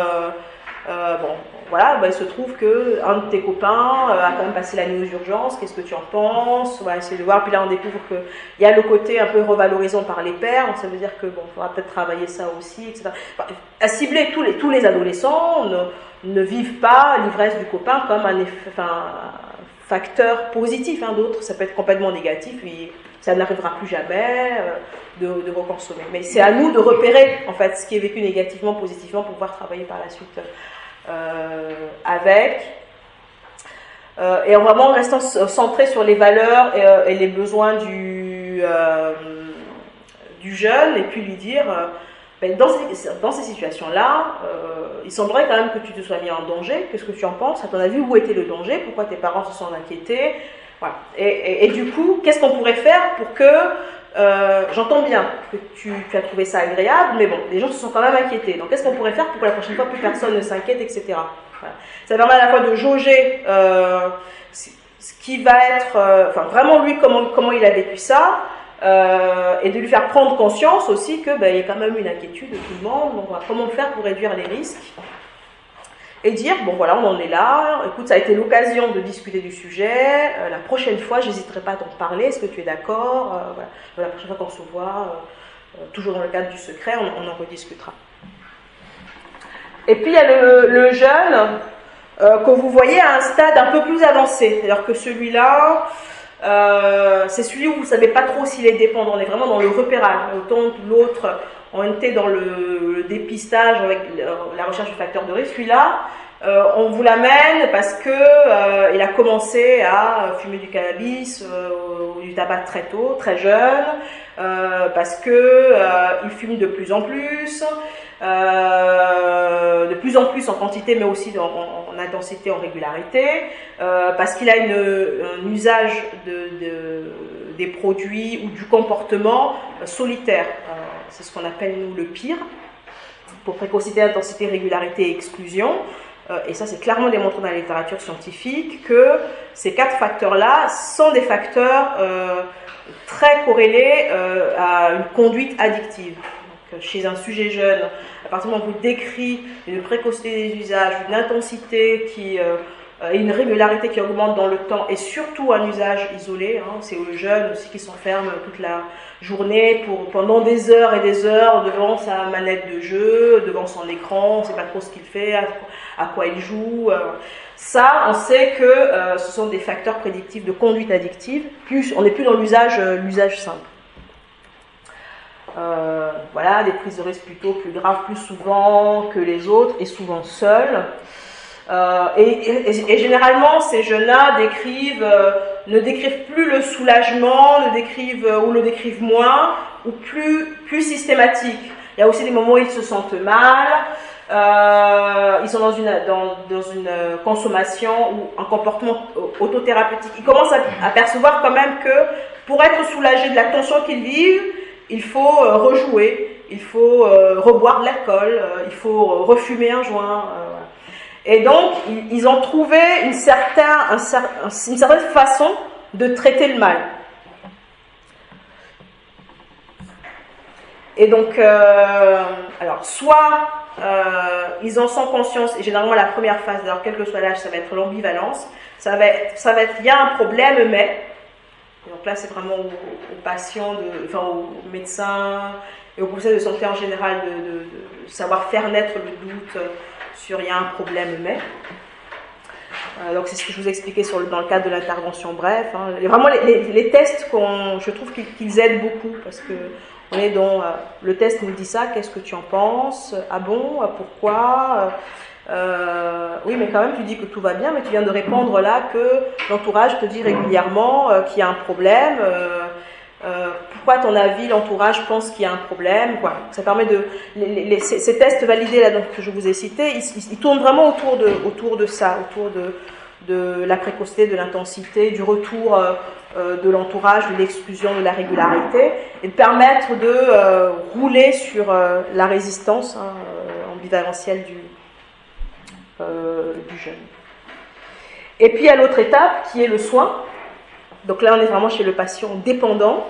[SPEAKER 2] voilà, il se trouve qu'un de tes copains a quand même passé la nuit aux urgences, qu'est-ce que tu en penses? On va essayer de voir, puis là on découvre qu'il y a le côté un peu revalorisant par les pairs, donc ça veut dire que il faudra peut-être travailler ça aussi, etc. Enfin, à cibler tous les adolescents ne vivent pas l'ivresse du copain comme un facteur positif, hein, d'autres, ça peut être complètement négatif, puis ça n'arrivera plus jamais de reconsommer. Mais c'est à nous de repérer en fait ce qui est vécu négativement, positivement pour pouvoir travailler par la suite avec. Et en vraiment restant centré sur les valeurs et les besoins du jeune, et puis lui dire ben, dans ces situations-là, il semblerait quand même que tu te sois mis en danger. Qu'est-ce que tu en penses? À ton avis, où était le danger? Pourquoi tes parents se sont inquiétés? Voilà. Et du coup, qu'est-ce qu'on pourrait faire pour que j'entends bien que tu as trouvé ça agréable, mais bon, les gens se sont quand même inquiétés. Donc, qu'est-ce qu'on pourrait faire pour que la prochaine fois plus personne ne s'inquiète, etc. Voilà. Ça permet à la fois de jauger ce qui va être, enfin vraiment lui comment il a vécu ça, et de lui faire prendre conscience aussi que il y a quand même une inquiétude de tout le monde. Donc, comment faire pour réduire les risques et dire bon voilà, on en est là. Écoute, ça a été l'occasion de discuter du sujet. La prochaine fois, j'hésiterai pas à t'en parler. Est-ce que tu es d'accord? Voilà. La prochaine fois qu'on se voit, toujours dans le cadre du secret, on en rediscutera. Et puis il y a le jeune que vous voyez à un stade un peu plus avancé. C'est-à-dire que celui-là, c'est celui où vous ne savez pas trop s'il est dépendant. On est vraiment dans le repérage. Autant que l'autre, on était dans le dépistage avec la recherche du facteur de risque. Celui-là, on vous l'amène parce que il a commencé à fumer du cannabis ou du tabac très tôt, très jeune, parce que il fume de plus en plus en quantité, mais aussi en intensité, en régularité, parce qu'il a un usage des produits ou du comportement solitaire. C'est ce qu'on appelle, nous, le PIR, pour précocité, intensité, régularité et exclusion. Et ça, c'est clairement démontré dans la littérature scientifique que ces 4 facteurs-là sont des facteurs très corrélés à une conduite addictive. Donc, chez un sujet jeune, à partir du moment où vous décrit une précocité des usages, une intensité et une régularité qui augmente dans le temps, et surtout un usage isolé, c'est le jeune aussi qui s'enferme toute la journée pendant des heures et des heures devant sa manette de jeu, devant son écran, on ne sait pas trop ce qu'il fait, à quoi il joue. Ça, on sait que ce sont des facteurs prédictifs de conduite addictive. On n'est plus dans l'usage simple. Voilà, des prises de risque plutôt plus graves, plus souvent que les autres, et souvent seules. Et généralement, ces jeunes-là ne décrivent plus le soulagement, le décrivent moins, ou plus systématique. Il y a aussi des moments où ils se sentent mal, ils sont dans une consommation ou un comportement autothérapeutique. Ils commencent à percevoir quand même que pour être soulagés de la tension qu'ils vivent, il faut rejouer, il faut reboire de l'alcool, il faut refumer un joint. Et donc, ils ont trouvé une certaine façon de traiter le mal. Et donc, alors, soit ils en sont conscients, et généralement la première phase, alors quel que soit l'âge, ça va être l'ambivalence, ça va être, il y a un problème, mais, donc là c'est vraiment aux patients, aux médecins et au conseil de santé en général de savoir faire naître le doute sur il y a un problème, mais. Donc c'est ce que je vous expliquais dans le cadre de l'intervention bref. Vraiment les tests, je trouve qu'ils aident beaucoup, parce que on est dans le test nous dit ça, qu'est-ce que tu en penses? Ah bon? Pourquoi? Oui, mais quand même tu dis que tout va bien, mais tu viens de répondre là que l'entourage te dit régulièrement qu'il y a un problème. Pourquoi, à ton avis, l'entourage pense qu'il y a un problème? Voilà. Ça permet ces tests validés là, que je vous ai cités, ils tournent vraiment autour de ça, autour de la précocité, de l'intensité, du retour de l'entourage, de l'exclusion, de la régularité, et de permettre de rouler sur la résistance ambivalentielle du jeune. Et puis, à l'autre étape, qui est le soin. Donc là, on est vraiment chez le patient dépendant.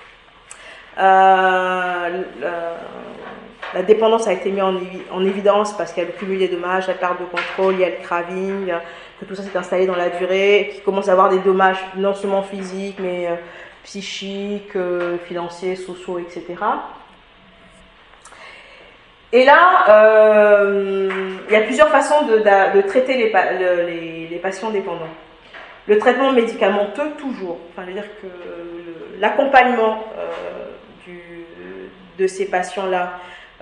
[SPEAKER 2] La dépendance a été mise en évidence parce qu'il y a le cumul des dommages, la perte de contrôle, il y a le craving, que tout ça s'est installé dans la durée, qui commence à avoir des dommages non seulement physiques, mais psychiques, financiers, sociaux, etc. Et là, il y a plusieurs façons de traiter les patients dépendants. Le traitement médicamenteux, toujours. Enfin, je veux dire que l'accompagnement de ces patients-là,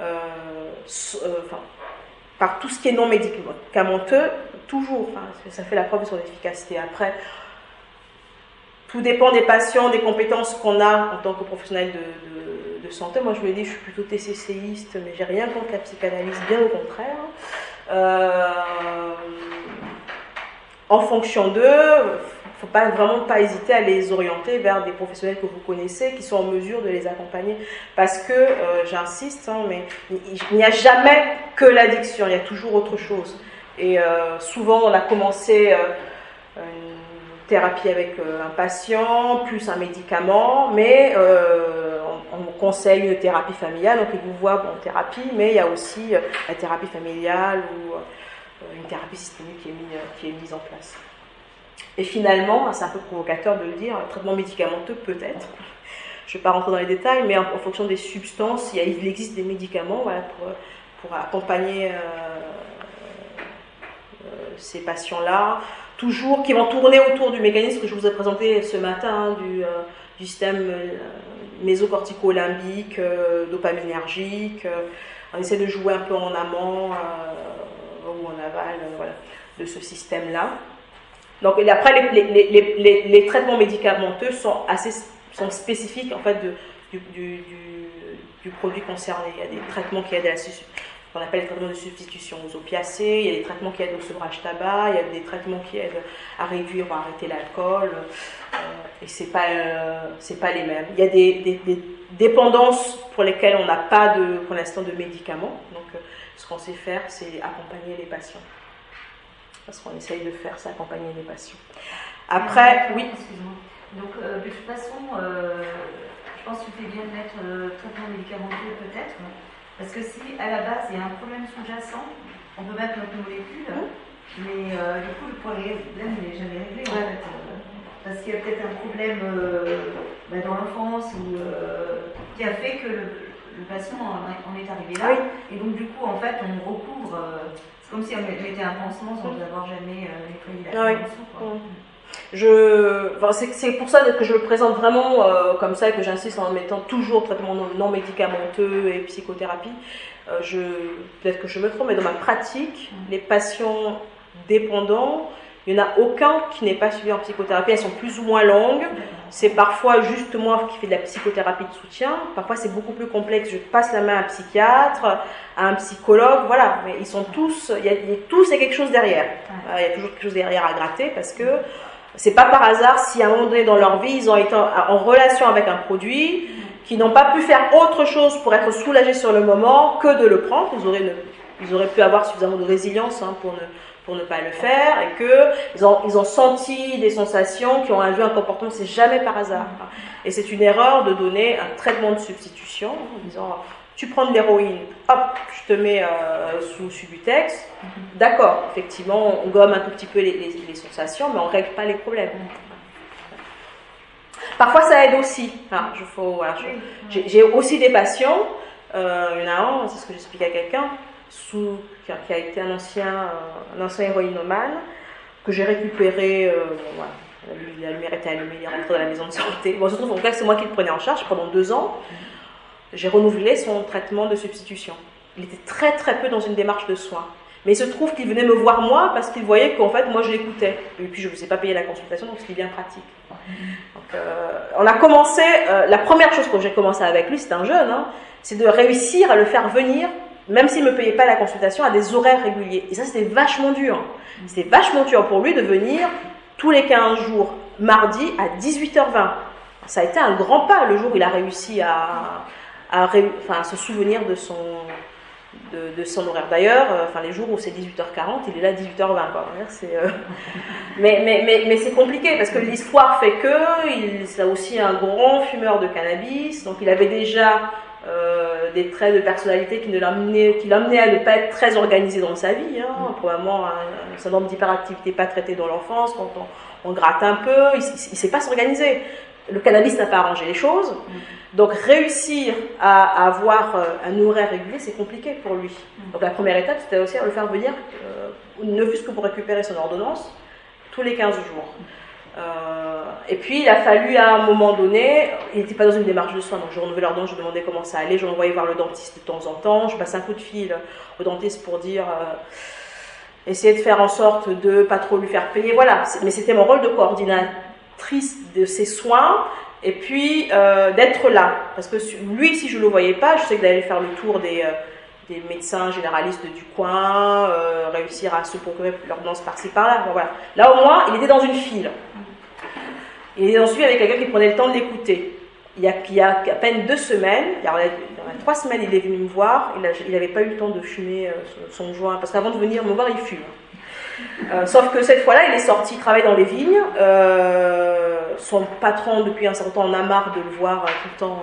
[SPEAKER 2] par tout ce qui est non médicamenteux, toujours, ça fait la preuve de son efficacité. Après, tout dépend des patients, des compétences qu'on a en tant que professionnel de santé. Moi, je me dis, je suis plutôt TCCiste, mais j'ai rien contre la psychanalyse, bien au contraire. En fonction d'eux, il ne faut vraiment pas hésiter à les orienter vers des professionnels que vous connaissez, qui sont en mesure de les accompagner. Parce que, j'insiste, mais il n'y a jamais que l'addiction, il y a toujours autre chose. Et souvent, on a commencé une thérapie avec un patient, plus un médicament, mais on conseille une thérapie familiale, donc ils vous voient en thérapie, mais il y a aussi la thérapie familiale ou une thérapie systémique qui est mise en place. Et finalement, c'est un peu provocateur de le dire, le traitement médicamenteux peut-être, je ne vais pas rentrer dans les détails, mais en fonction des substances, il existe des médicaments pour accompagner ces patients-là, toujours qui vont tourner autour du mécanisme que je vous ai présenté ce matin, du système mésocortico-limbique, dopaminergique. On essaie de jouer un peu en amont ou en aval de ce système-là. Donc, et après, les traitements médicamenteux sont spécifiques en fait du produit concerné. Il y a des traitements qui aident à qu'on appelle les traitements de substitution aux opiacés, il y a des traitements qui aident au sevrage tabac, il y a des traitements qui aident à réduire ou à arrêter l'alcool, et c'est pas les mêmes. Il y a des dépendances pour lesquelles on n'a pas pour l'instant de médicaments, donc ce qu'on sait faire, c'est accompagner les patients. Ce qu'on essaye de faire, c'est accompagner les patients. Après, oui.
[SPEAKER 5] Excuse-moi. Donc, de toute façon, je pense que tu fais bien de mettre traitement médicamenteux peut-être. Parce que si à la base il y a un problème sous-jacent, on peut mettre notre molécule, mais du coup le problème n'est jamais réglé en fait. Parce qu'il y a peut-être un problème dans l'enfance qui a fait que le patient en est arrivé là. Oui. Et donc du coup en fait on recouvre, c'est comme si on mettait un pansement sans avoir jamais nettoyé la prévention.
[SPEAKER 2] C'est pour ça que je le présente vraiment comme ça et que j'insiste en mettant toujours traitement non médicamenteux et psychothérapie. Peut-être que je me trompe, mais dans ma pratique, les patients dépendants, il n'y en a aucun qui n'est pas suivi en psychothérapie. Elles sont plus ou moins longues. C'est parfois juste moi qui fais de la psychothérapie de soutien. Parfois c'est beaucoup plus complexe. Je passe la main à un psychiatre, à un psychologue, voilà. Mais ils sont tous, il y a quelque chose derrière. Il y a toujours quelque chose derrière à gratter parce que c'est pas par hasard si à un moment donné dans leur vie, ils ont été en relation avec un produit, qu'ils n'ont pas pu faire autre chose pour être soulagés sur le moment que de le prendre. Ils auraient pu avoir suffisamment de résilience pour ne pas le faire, et qu'ils ont senti des sensations, qui ont induit un comportement, c'est jamais par hasard. Et c'est une erreur de donner un traitement de substitution en disant tu prends de l'héroïne, hop, je te mets sous Subutex. D'accord, effectivement, on gomme un tout petit peu les sensations, mais on ne règle pas les problèmes. Parfois, ça aide aussi. J'ai aussi des patients, il y en a un, c'est ce que j'explique à quelqu'un, qui a été un ancien héroïnomane, que j'ai récupéré, la lumière était allumée, il est rentré dans la maison de santé. Bon, je trouve en tout cas que c'est moi qui le prenais en charge pendant 2 ans. J'ai renouvelé son traitement de substitution. Il était très très peu dans une démarche de soins. Mais il se trouve qu'il venait me voir moi parce qu'il voyait qu'en fait moi je l'écoutais. Et puis je ne vous ai pas payé la consultation, donc c'était bien pratique. Donc, on a commencé, la première chose que j'ai commencé avec lui, c'est un jeune, c'est de réussir à le faire venir, même s'il ne me payait pas la consultation, à des horaires réguliers. Et ça c'était vachement dur. C'était vachement dur pour lui de venir tous les 15 jours, mardi à 18h20. Ça a été un grand pas le jour où il a réussi à se souvenir de son horaire. D'ailleurs, les jours où c'est 18h40, il est là à 18h20. Mais c'est compliqué parce que l'histoire fait que c'est aussi un grand fumeur de cannabis, donc il avait déjà des traits de personnalité qui l'amenaient à ne pas être très organisé dans sa vie. Probablement un syndrome d'hyperactivité pas traité dans l'enfance, quand on gratte un peu, il ne sait pas s'organiser. Le cannabis n'a pas arrangé les choses. Donc réussir à avoir un horaire régulier, c'est compliqué pour lui. Donc la première étape, c'était aussi à le faire venir, ne fût-ce que pour récupérer son ordonnance, tous les 15 jours. Et puis il a fallu à un moment donné, il n'était pas dans une démarche de soins, donc je renouvelais l'ordonnance, je demandais comment ça allait, je l'envoyais voir le dentiste de temps en temps, je passe un coup de fil au dentiste pour dire, essayer de faire en sorte de pas trop lui faire payer, voilà, mais c'était mon rôle de coordinatrice de ses soins, et puis d'être là, parce que lui, si je ne le voyais pas, je sais que d'aller faire le tour des médecins généralistes du coin, réussir à se procurer l'ordonnance par-ci par-là, bon, voilà. Là au moins, il était dans une file. Il était ensuite avec quelqu'un qui prenait le temps de l'écouter. Il y a à peine 2 semaines, il y a 3 semaines, il est venu me voir, il n'avait pas eu le temps de fumer son joint, parce qu'avant de venir me voir, il fume. Sauf que cette fois-là, il est sorti, il travaille dans les vignes, son patron, depuis un certain temps, en a marre de le voir tout le temps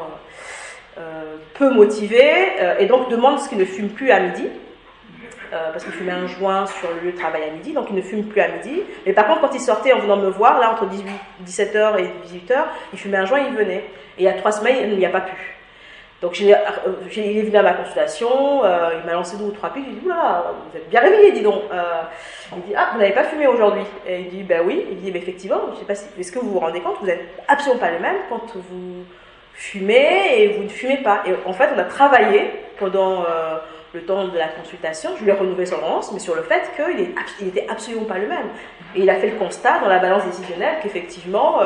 [SPEAKER 2] peu motivé, et donc demande ce qu'il ne fume plus à midi. Parce qu'il fumait un joint sur le lieu de travail à midi, donc il ne fume plus à midi. Mais par contre, quand il sortait en venant me voir, là, entre 17h et 18h, il fumait un joint et il venait. Et il y a 3 semaines, il n'y a pas pu. Donc il est venu à ma consultation, il m'a lancé 2 ou 3 pics, je lui ai dit, oula, vous êtes bien réveillé, dis donc. Il dit, ah, vous n'avez pas fumé aujourd'hui? Et il dit, ben oui. Il dit, mais effectivement, je sais pas si, est-ce que vous vous rendez compte, vous n'êtes absolument pas le même quand vous fumez et vous ne fumez pas. Et en fait, on a travaillé pendant le temps de la consultation, je lui ai renouvelé son ordonnance, mais sur le fait qu'il n'était absolument pas le même. Et il a fait le constat dans la balance décisionnelle qu'effectivement,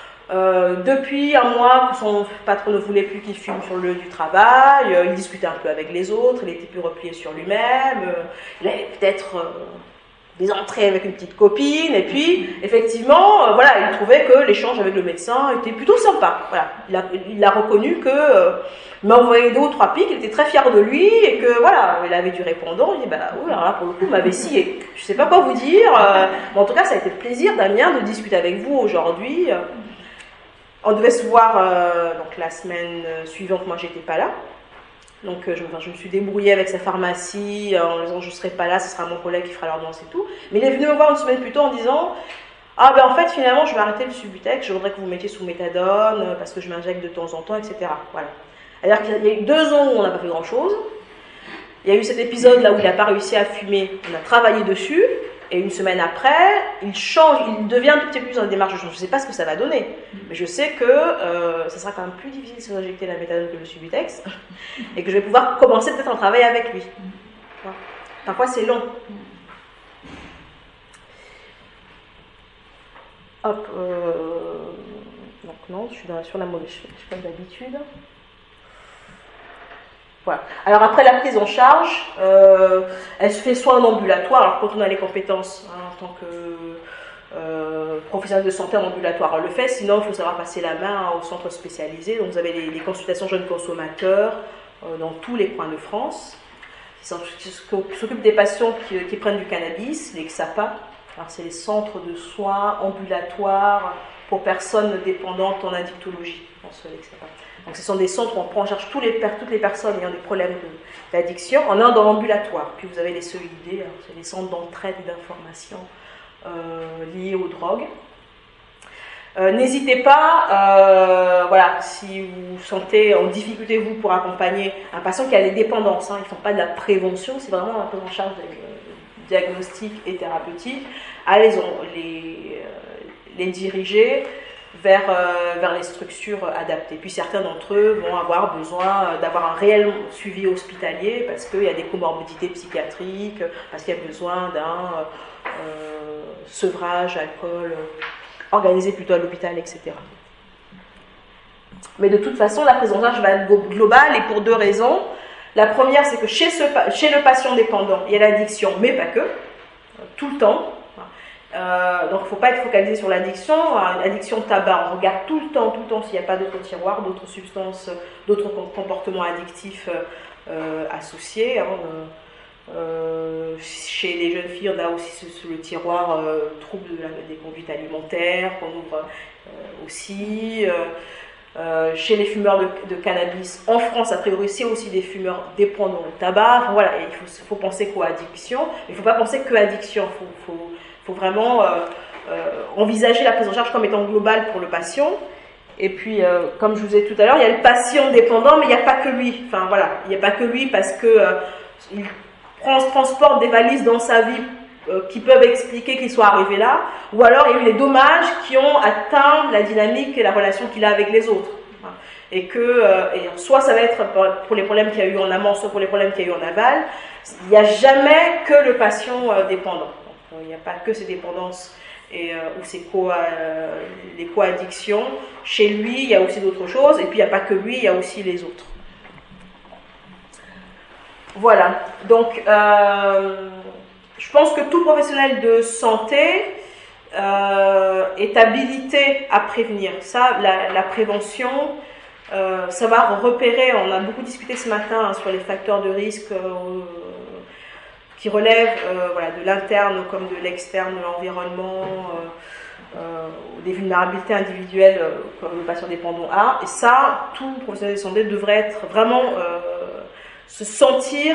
[SPEAKER 2] depuis un mois que son patron ne voulait plus qu'il fume sur le lieu du travail, il discutait un peu avec les autres, il était plus replié sur lui-même, il avait peut-être des entrées avec une petite copine, et puis effectivement, voilà, il trouvait que l'échange avec le médecin était plutôt sympa. Voilà, il a reconnu que il m'a envoyé 2 ou 3 pics, il était très fier de lui, et que voilà, il avait du répondant, il dit bah oui, alors là pour le coup, il m'avait scié. Je sais pas quoi vous dire, mais en tout cas, ça a été le plaisir, Damien, de discuter avec vous aujourd'hui. On devait se voir donc la semaine suivante, moi j'étais pas là. Donc je me suis débrouillée avec sa pharmacie en disant je ne serai pas là, ce sera mon collègue qui fera l'ordonnance et tout. Mais il est venu me voir une semaine plus tôt en disant ah ben en fait finalement je vais arrêter le Subutex, je voudrais que vous mettiez sous méthadone parce que je m'injecte de temps en temps, etc. Voilà. Alors qu'il y a eu 2 ans où on n'a pas fait grand chose. Il y a eu cet épisode là où il n'a pas réussi à fumer, on a travaillé dessus. Et une semaine après, il change, il devient un tout petit peu plus dans la démarche de change. Je ne sais pas ce que ça va donner, mais je sais que ça sera quand même plus difficile de s'injecter la méthadone que le Subutex, et que je vais pouvoir commencer peut-être un travail avec lui. Parfois c'est long. Hop, donc non, je suis sur la mauvaise chose, je suis comme d'habitude. Voilà. Alors après la prise en charge, elle se fait soit en ambulatoire, alors quand on a les compétences en tant que professionnel de santé en ambulatoire, on le fait, sinon il faut savoir passer la main au centre spécialisé. Donc vous avez les consultations jeunes consommateurs dans tous les coins de France, qui s'occupent des patients qui prennent du cannabis, les XAPA. Alors c'est les centres de soins ambulatoires pour personnes dépendantes en addictologie, les XAPA. Donc ce sont des centres où on prend en charge toutes les personnes ayant des problèmes d'addiction, en un dans l'ambulatoire. Puis vous avez les CEID, c'est les centres d'entraide et d'information liés aux drogues. N'hésitez pas, voilà, si vous vous sentez en difficulté vous pour accompagner un patient qui a des dépendances, ils ne font pas de la prévention, c'est vraiment un peu en charge diagnostique et thérapeutique, allez les diriger vers les structures adaptées. Puis certains d'entre eux vont avoir besoin d'avoir un réel suivi hospitalier parce qu'il y a des comorbidités psychiatriques, parce qu'il y a besoin d'un sevrage, alcool, organisé plutôt à l'hôpital, etc. Mais de toute façon, la prise en charge va être globale et pour 2 raisons. La première, c'est que chez le patient dépendant, il y a l'addiction, mais pas que, tout le temps. Donc il ne faut pas être focalisé sur l'addiction. L'addiction tabac, on regarde tout le temps s'il n'y a pas d'autres tiroirs, d'autres substances, d'autres comportements addictifs associés. Chez les jeunes filles, on a aussi sur le tiroir troubles des conduites alimentaires qu'on ouvre aussi. Chez les fumeurs de cannabis, en France, a priori, c'est aussi des fumeurs dépendants de tabac. Enfin, voilà, il faut penser qu'addiction. Il ne faut pas penser qu'addiction. Il faut vraiment envisager la prise en charge comme étant globale pour le patient. Et puis, comme je vous ai dit tout à l'heure, il y a le patient dépendant, mais il n'y a pas que lui. Enfin, voilà, il n'y a pas que lui parce que il transporte des valises dans sa vie qui peuvent expliquer qu'il soit arrivé là, ou alors il y a eu des dommages qui ont atteint la dynamique et la relation qu'il a avec les autres. Et que soit ça va être pour les problèmes qu'il y a eu en amont, soit pour les problèmes qu'il y a eu en aval. Il n'y a jamais que le patient dépendant. Donc, il n'y a pas que ces dépendances ou les co-addictions. Chez lui, il y a aussi d'autres choses. Et puis, il n'y a pas que lui, il y a aussi les autres. Voilà. Donc, je pense que tout professionnel de santé est habilité à prévenir. Ça, la prévention, savoir repérer, on a beaucoup discuté ce matin sur les facteurs de risque qui relèvent de l'interne comme de l'externe, de l'environnement, des vulnérabilités individuelles comme le patient dépendant a. Et ça, tout professionnel de santé devrait être vraiment se sentir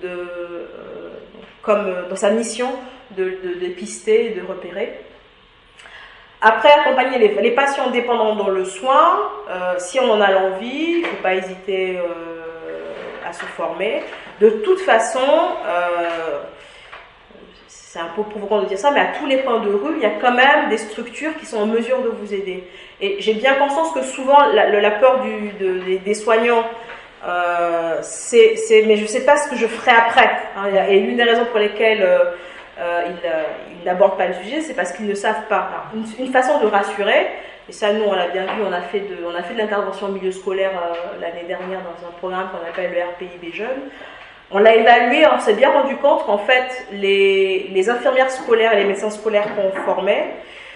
[SPEAKER 2] comme dans sa mission de dépister et de repérer. Après, accompagner les patients dépendants dans le soin, si on en a l'envie, il ne faut pas hésiter à se former. De toute façon, c'est un peu provocant de dire ça, mais à tous les coins de rue, il y a quand même des structures qui sont en mesure de vous aider. Et j'ai bien conscience que souvent, la peur des soignants, mais je ne sais pas ce que je ferai après. Et l'une des raisons pour lesquelles ils n'abordent pas le sujet, c'est parce qu'ils ne savent pas. Alors, une façon de rassurer, et ça nous on l'a bien vu, on a fait de l'intervention en milieu scolaire l'année dernière dans un programme qu'on appelle le RPIB Jeunes. On l'a évalué, on s'est bien rendu compte qu'en fait les infirmières scolaires et les médecins scolaires qu'on formait,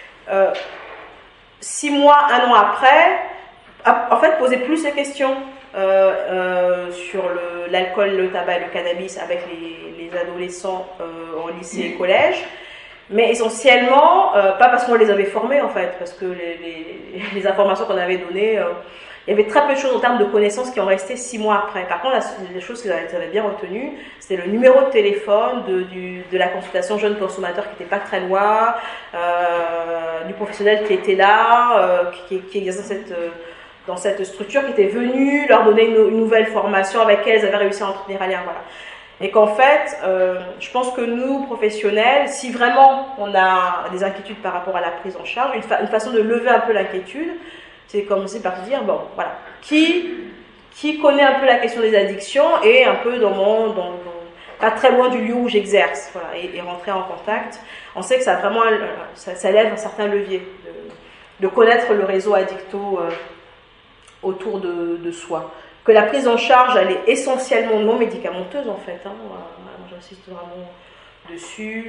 [SPEAKER 2] 6 mois, 1 an après, en fait posaient plus de questions sur l'alcool, le tabac et le cannabis avec les adolescents en lycée et collège, mais essentiellement pas parce qu'on les avait formés en fait, parce que les informations qu'on avait données, il y avait très peu de choses en termes de connaissances qui ont resté 6 mois après. Par contre, les choses qu'ils avaient bien retenues, c'était le numéro de téléphone de la consultation jeune consommateur qui n'était pas très loin, du professionnel qui était là, qui exerçait dans cette structure, qui était venu leur donner une nouvelle formation avec laquelle ils avaient réussi à entretenir un lien. Voilà. Et qu'en fait, je pense que nous, professionnels, si vraiment on a des inquiétudes par rapport à la prise en charge, une façon de lever un peu l'inquiétude, c'est commencer par se dire, bon, voilà, qui connaît un peu la question des addictions et un peu pas très loin du lieu où j'exerce, voilà, et rentrer en contact. On sait que ça vraiment, ça lève un certain levier de connaître le réseau addicto autour de soi. Que la prise en charge, elle est essentiellement non médicamenteuse en fait, j'insiste vraiment dessus,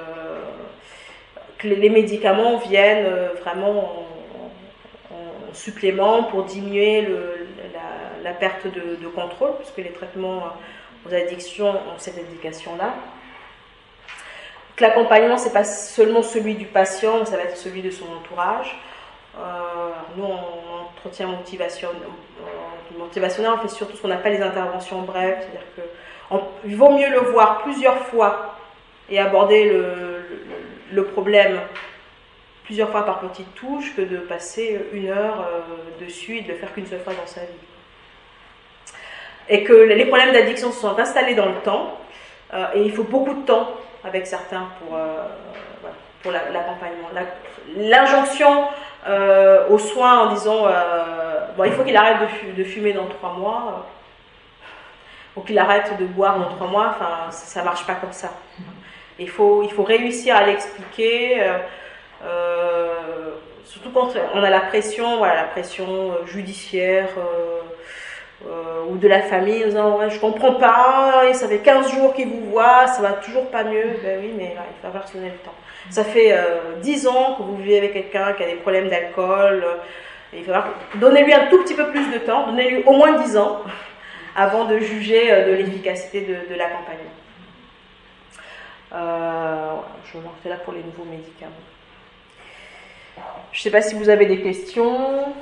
[SPEAKER 2] que les médicaments viennent vraiment en supplément pour diminuer la perte de contrôle, puisque les traitements aux addictions ont cette indication-là. Que l'accompagnement, c'est pas seulement celui du patient, ça va être celui de son entourage. Nous, en entretien motivationnel, on fait surtout ce qu'on appelle les interventions brèves, c'est-à-dire qu'il vaut mieux le voir plusieurs fois et aborder le problème plusieurs fois par petites touches que de passer 1 heure dessus et de le faire qu'une seule fois dans sa vie. Et que les problèmes d'addiction se sont installés dans le temps, et il faut beaucoup de temps avec certains pour l'accompagnement. L'injonction aux soins en disant il faut qu'il arrête de fumer dans 3 mois, ou qu'il arrête de boire dans 3 mois, ça ne marche pas comme ça. Il faut réussir à l'expliquer, surtout quand on a la pression judiciaire ou de la famille, en disant je comprends pas, et ça fait 15 jours qu'il vous voit, ça va toujours pas mieux. Ben oui, mais là, il faut avoir sonné le temps. Ça fait 10 ans que vous vivez avec quelqu'un qui a des problèmes d'alcool, il va donnez-lui un tout petit peu plus de temps, donnez-lui au moins 10 ans avant de juger de l'efficacité de l'accompagnement. Je vais m'arrêter là pour les nouveaux médicaments. Je ne sais pas si vous avez des questions.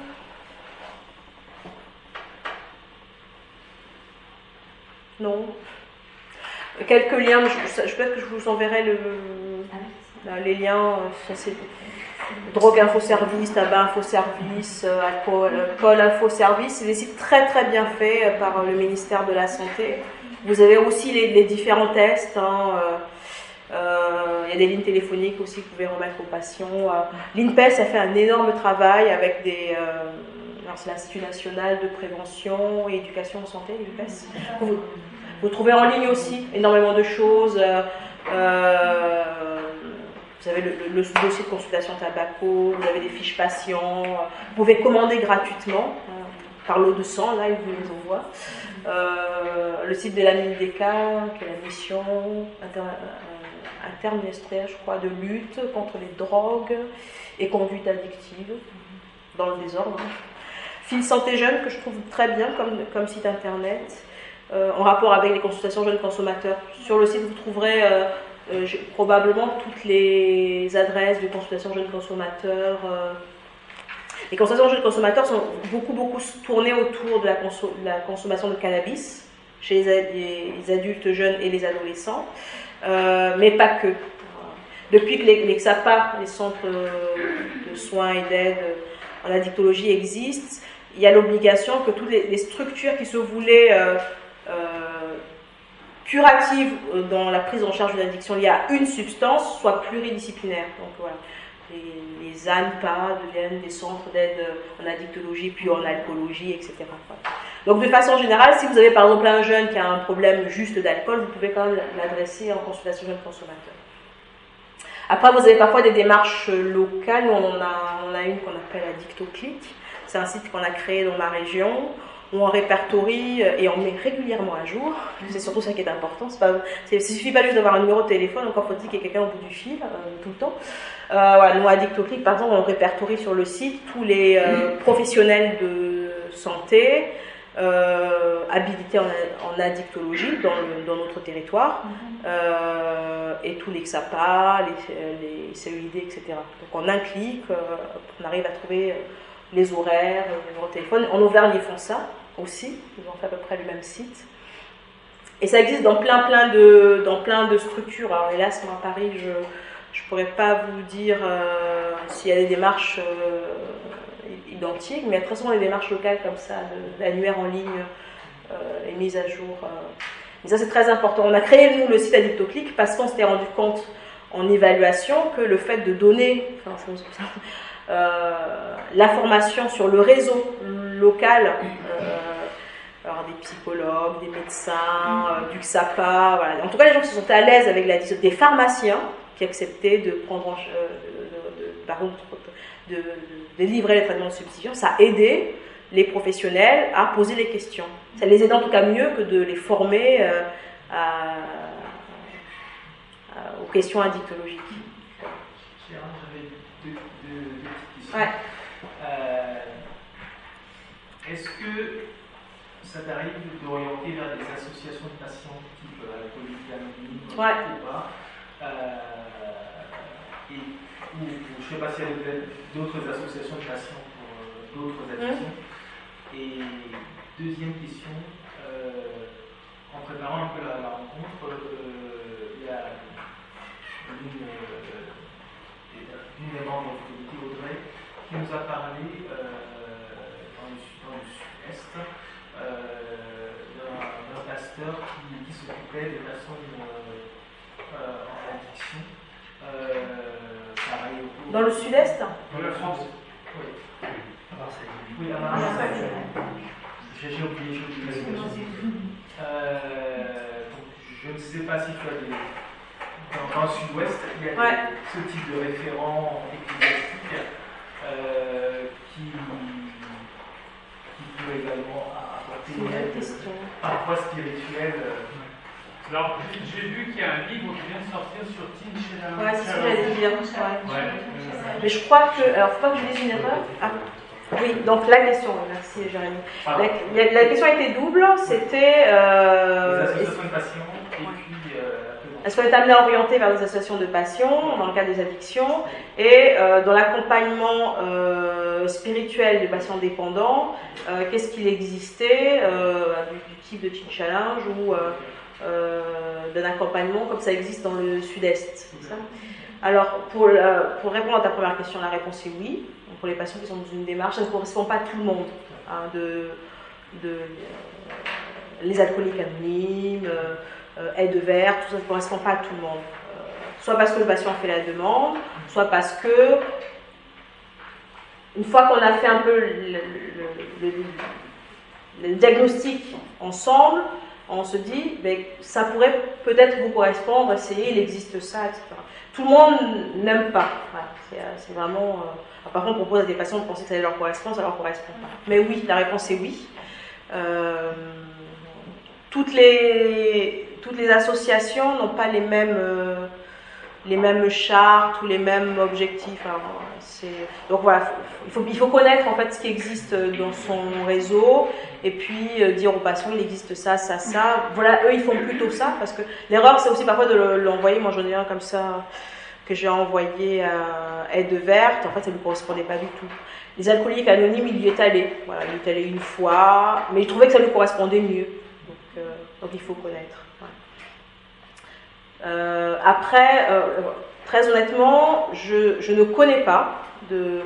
[SPEAKER 2] Non. Quelques liens, je pense que je vous enverrai les liens. C'est drogue info-service, tabac info-service, alcool info-service. C'est des sites très très bien faits par le ministère de la Santé. Vous avez aussi les différents tests. Il Il y a des lignes téléphoniques aussi que vous pouvez remettre aux patients. L'INPES a fait un énorme travail avec des... alors c'est l'Institut national de prévention et éducation en santé, l'INPES. Vous trouvez en ligne aussi énormément de choses. Vous avez le dossier de consultation Tabaco, vous avez des fiches patients. Vous pouvez commander gratuitement par lot de sang, là, ils vous les envoient. Le site de la MINDECA, qui est la mission interministérielle, je crois, de lutte contre les drogues et conduites addictives dans le désordre. Fil Santé Jeune, que je trouve très bien comme site internet, en rapport avec les consultations jeunes consommateurs. Sur le site, vous trouverez probablement toutes les adresses de consultations jeunes consommateurs. Les consultations jeunes consommateurs sont beaucoup tournées autour de la consommation de cannabis chez les adultes jeunes et les adolescents, mais pas que. Depuis que les XAPA, les centres de soins et d'aide en addictologie existent, il y a l'obligation que toutes les structures qui se voulaient curatives dans la prise en charge d'une addiction liée à une substance soient pluridisciplinaires. Donc voilà, les ANPA deviennent des centres d'aide en addictologie, puis en alcoolologie, etc. Donc de façon générale, si vous avez par exemple un jeune qui a un problème juste d'alcool, vous pouvez quand même l'adresser en consultation jeune consommateur. Après, vous avez parfois des démarches locales. On a une qu'on appelle Addictoclick. C'est un site qu'on a créé dans ma région, où on répertorie et on met régulièrement à jour. C'est surtout ça qui est important. Il ne suffit pas juste d'avoir un numéro de téléphone, encore faut-il qu'il y ait quelqu'un au bout du fil, tout le temps. Voilà, nous, à Addictoclick, par exemple, on répertorie sur le site tous les professionnels de santé habilités en addictologie dans notre territoire, et tous les XAPA, les CEID, etc. Donc en un clic, on arrive à trouver les horaires, les numéros de téléphone. En Auvergne, ils font ça aussi, ils ont fait à peu près le même site. Et ça existe dans plein de structures. Alors hélas, moi à Paris, je ne pourrais pas vous dire s'il y a des démarches identiques, mais il y a très souvent des démarches locales comme ça, d'annuaires en ligne et mises à jour. Mais ça, c'est très important. On a créé, nous, le site Addictoclick parce qu'on s'était rendu compte en évaluation que le fait de donner l'information sur le réseau local, alors des psychologues, des médecins, du XAPA, voilà. En tout cas les gens qui se sont à l'aise avec des pharmaciens qui acceptaient de prendre de délivrer les traitements de substitution, ça a aidé les professionnels à poser les questions. Ça les aide en tout cas mieux que de les former aux questions addictologiques.
[SPEAKER 1] J'avais deux petites questions.
[SPEAKER 2] Ouais.
[SPEAKER 1] Est-ce que ça t'arrive d'orienter vers des associations de patients type Alcooliques Anonymes ou pas, ou je ne sais pas s'il y a d'autres associations de patients pour d'autres addictions. Et deuxième question, en préparant un peu la rencontre, il y a une des membres du comité, Audrey, qui nous a parlé dans le sud-est d'un pasteur qui s'occupait des personnes en addiction.
[SPEAKER 2] Dans le sud-est ?
[SPEAKER 1] Dans la France. Oui. Oui, à Marseille. J'ai oublié. Je ne sais pas si tu as des... Dans le sud-ouest, il y a ce type de référent ecclésiastique qui peut également apporter une aide parfois spirituelle. Alors, j'ai vu qu'il y a un livre qui vient de sortir sur Tim Chalin.
[SPEAKER 2] Ouais, c'est ce que j'allais dire. Mais je crois que. Alors, faut pas que je dise une erreur. Ah. Oui, donc la question, merci Jérémy. La question était double, c'était...
[SPEAKER 1] les associations de patients et puis...
[SPEAKER 2] Est-ce qu'on est amené à orienter vers des associations de patients dans le cas des addictions et dans l'accompagnement spirituel des patients dépendants, qu'est-ce qu'il existait du type de Teen Challenge ou d'un accompagnement comme ça existe dans le sud-est, c'est ça ? Alors, pour répondre à ta première question, la réponse est oui. Pour les patients qui sont dans une démarche, ça ne correspond pas à tout le monde. Les alcooliques anonymes, aide verte, tout ça ne correspond pas à tout le monde. Soit parce que le patient fait la demande, soit parce que, une fois qu'on a fait un peu le diagnostic ensemble, on se dit, ben, ça pourrait peut-être vous correspondre, essayez, il existe ça, etc. Tout le monde n'aime pas. Voilà, c'est vraiment... parfois, on propose à des patients de penser que ça leur correspond, ça leur correspond pas. Mais oui, la réponse est oui. Toutes les associations n'ont pas les mêmes chartes ou les mêmes objectifs. Alors, donc voilà, il faut connaître en fait ce qui existe dans son réseau et puis dire aux patients il existe ça, ça, ça. Voilà, eux ils font plutôt ça parce que l'erreur c'est aussi parfois de l'envoyer. Moi j'en ai un comme ça que j'ai envoyé à Aide Verte. En fait ça ne lui correspondait pas du tout. Les alcooliques anonymes, il y est allé. Voilà, il y est allé une fois, mais il trouvait que ça lui correspondait mieux. Donc il faut connaître. Ouais. Après, très honnêtement, je ne connais pas de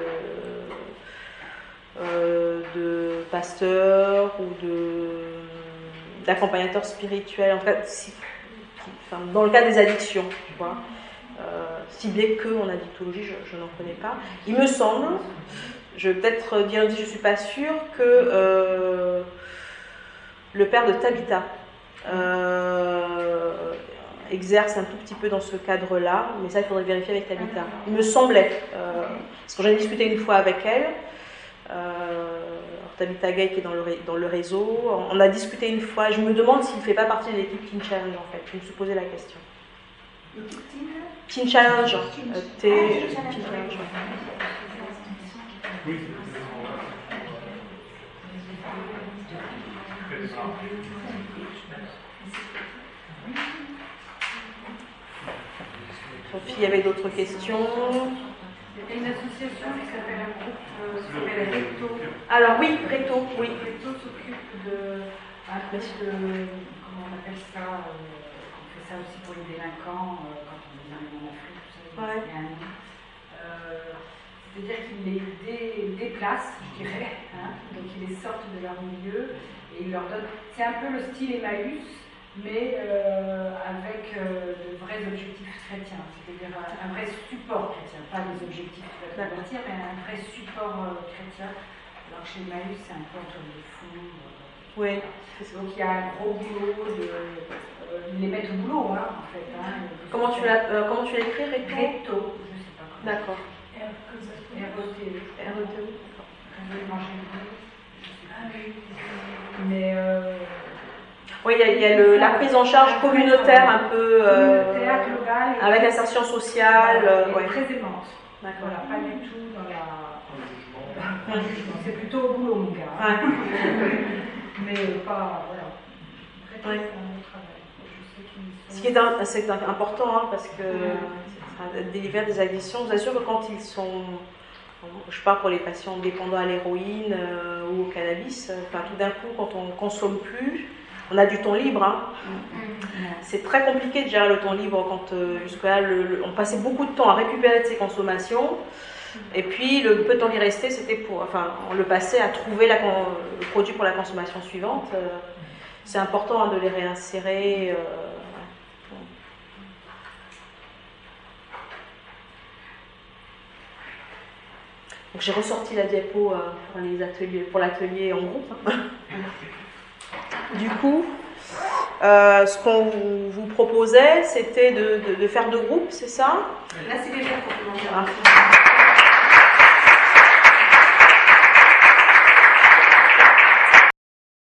[SPEAKER 2] pasteur ou d'accompagnateur spirituel, en tout cas, dans le cas des addictions, tu vois. Ciblé que en addictologie, je n'en connais pas. Il me semble, je vais peut-être dire, je ne suis pas sûre, que le père de Tabitha exerce un tout petit peu dans ce cadre-là, mais ça il faudrait vérifier avec Tabitha. Il me semblait, parce que j'en ai discuté une fois avec elle, Tabitha Gay qui est dans le réseau, on a discuté une fois, je me demande s'il ne fait pas partie de l'équipe Teen Challenge en fait, je me suis posé la question. Teen Challenge, Teen Challenge. Sophie, il y avait d'autres questions.
[SPEAKER 4] Il y a une association qui s'appelle un groupe qui s'appelle Recto.
[SPEAKER 2] Alors oui, Recto, oui.
[SPEAKER 4] Recto s'occupe un peu de, comment on appelle ça, on fait ça aussi pour les délinquants, quand on est en Afrique, tout ça,
[SPEAKER 2] Ouais.
[SPEAKER 4] il y a un nom. C'est-à-dire qu'ils les déplacent, je dirais, hein, donc ils les sortent de leur milieu et ils leur donnent, c'est un peu le style Emmaüs, mais avec de vrais objectifs chrétiens, c'est-à-dire un vrai support chrétien, pas des objectifs qui peuvent convertir, mais un vrai support chrétien. Alors que chez Emmaüs, c'est un peu un truc de fou.
[SPEAKER 2] Oui.
[SPEAKER 4] Donc il y a un gros boulot de les mettre au boulot, hein, en fait. Hein,
[SPEAKER 2] Comment tu l'écris, Recto?
[SPEAKER 4] Recto, je ne sais pas comment.
[SPEAKER 2] D'accord.
[SPEAKER 4] R-E-T-E.
[SPEAKER 2] R-E-T-E.
[SPEAKER 4] Mais
[SPEAKER 2] oui, il y a la prise en charge communautaire un peu
[SPEAKER 4] global
[SPEAKER 2] avec insertion sociale.
[SPEAKER 4] Ouais. Très aimante.
[SPEAKER 2] D'accord.
[SPEAKER 4] Voilà, pas du tout dans la. C'est plutôt au boulot, mon gars.
[SPEAKER 2] Ouais.
[SPEAKER 4] Mais pas. Voilà. Très
[SPEAKER 2] Ouais.
[SPEAKER 4] c'est un autre travail. Je sais qu'ils sont...
[SPEAKER 2] Ce qui est c'est important hein, parce que délivrer des addictions, je vous assure que quand ils sont. Je parle pour les patients dépendants à l'héroïne ou au cannabis, tout d'un coup, quand on ne consomme plus, on a du temps libre. Hein. C'est très compliqué de gérer le temps libre quand jusque-là, on passait beaucoup de temps à récupérer de ses consommations. Et puis, le peu de temps qui restait, on le passait à trouver le produit pour la consommation suivante. C'est important hein, de les réinsérer. Donc, j'ai ressorti la diapo pour l'atelier en groupe. Du coup, ce qu'on vous proposait, c'était de faire deux groupes, c'est ça?
[SPEAKER 5] Là, c'est déjà complémentaire.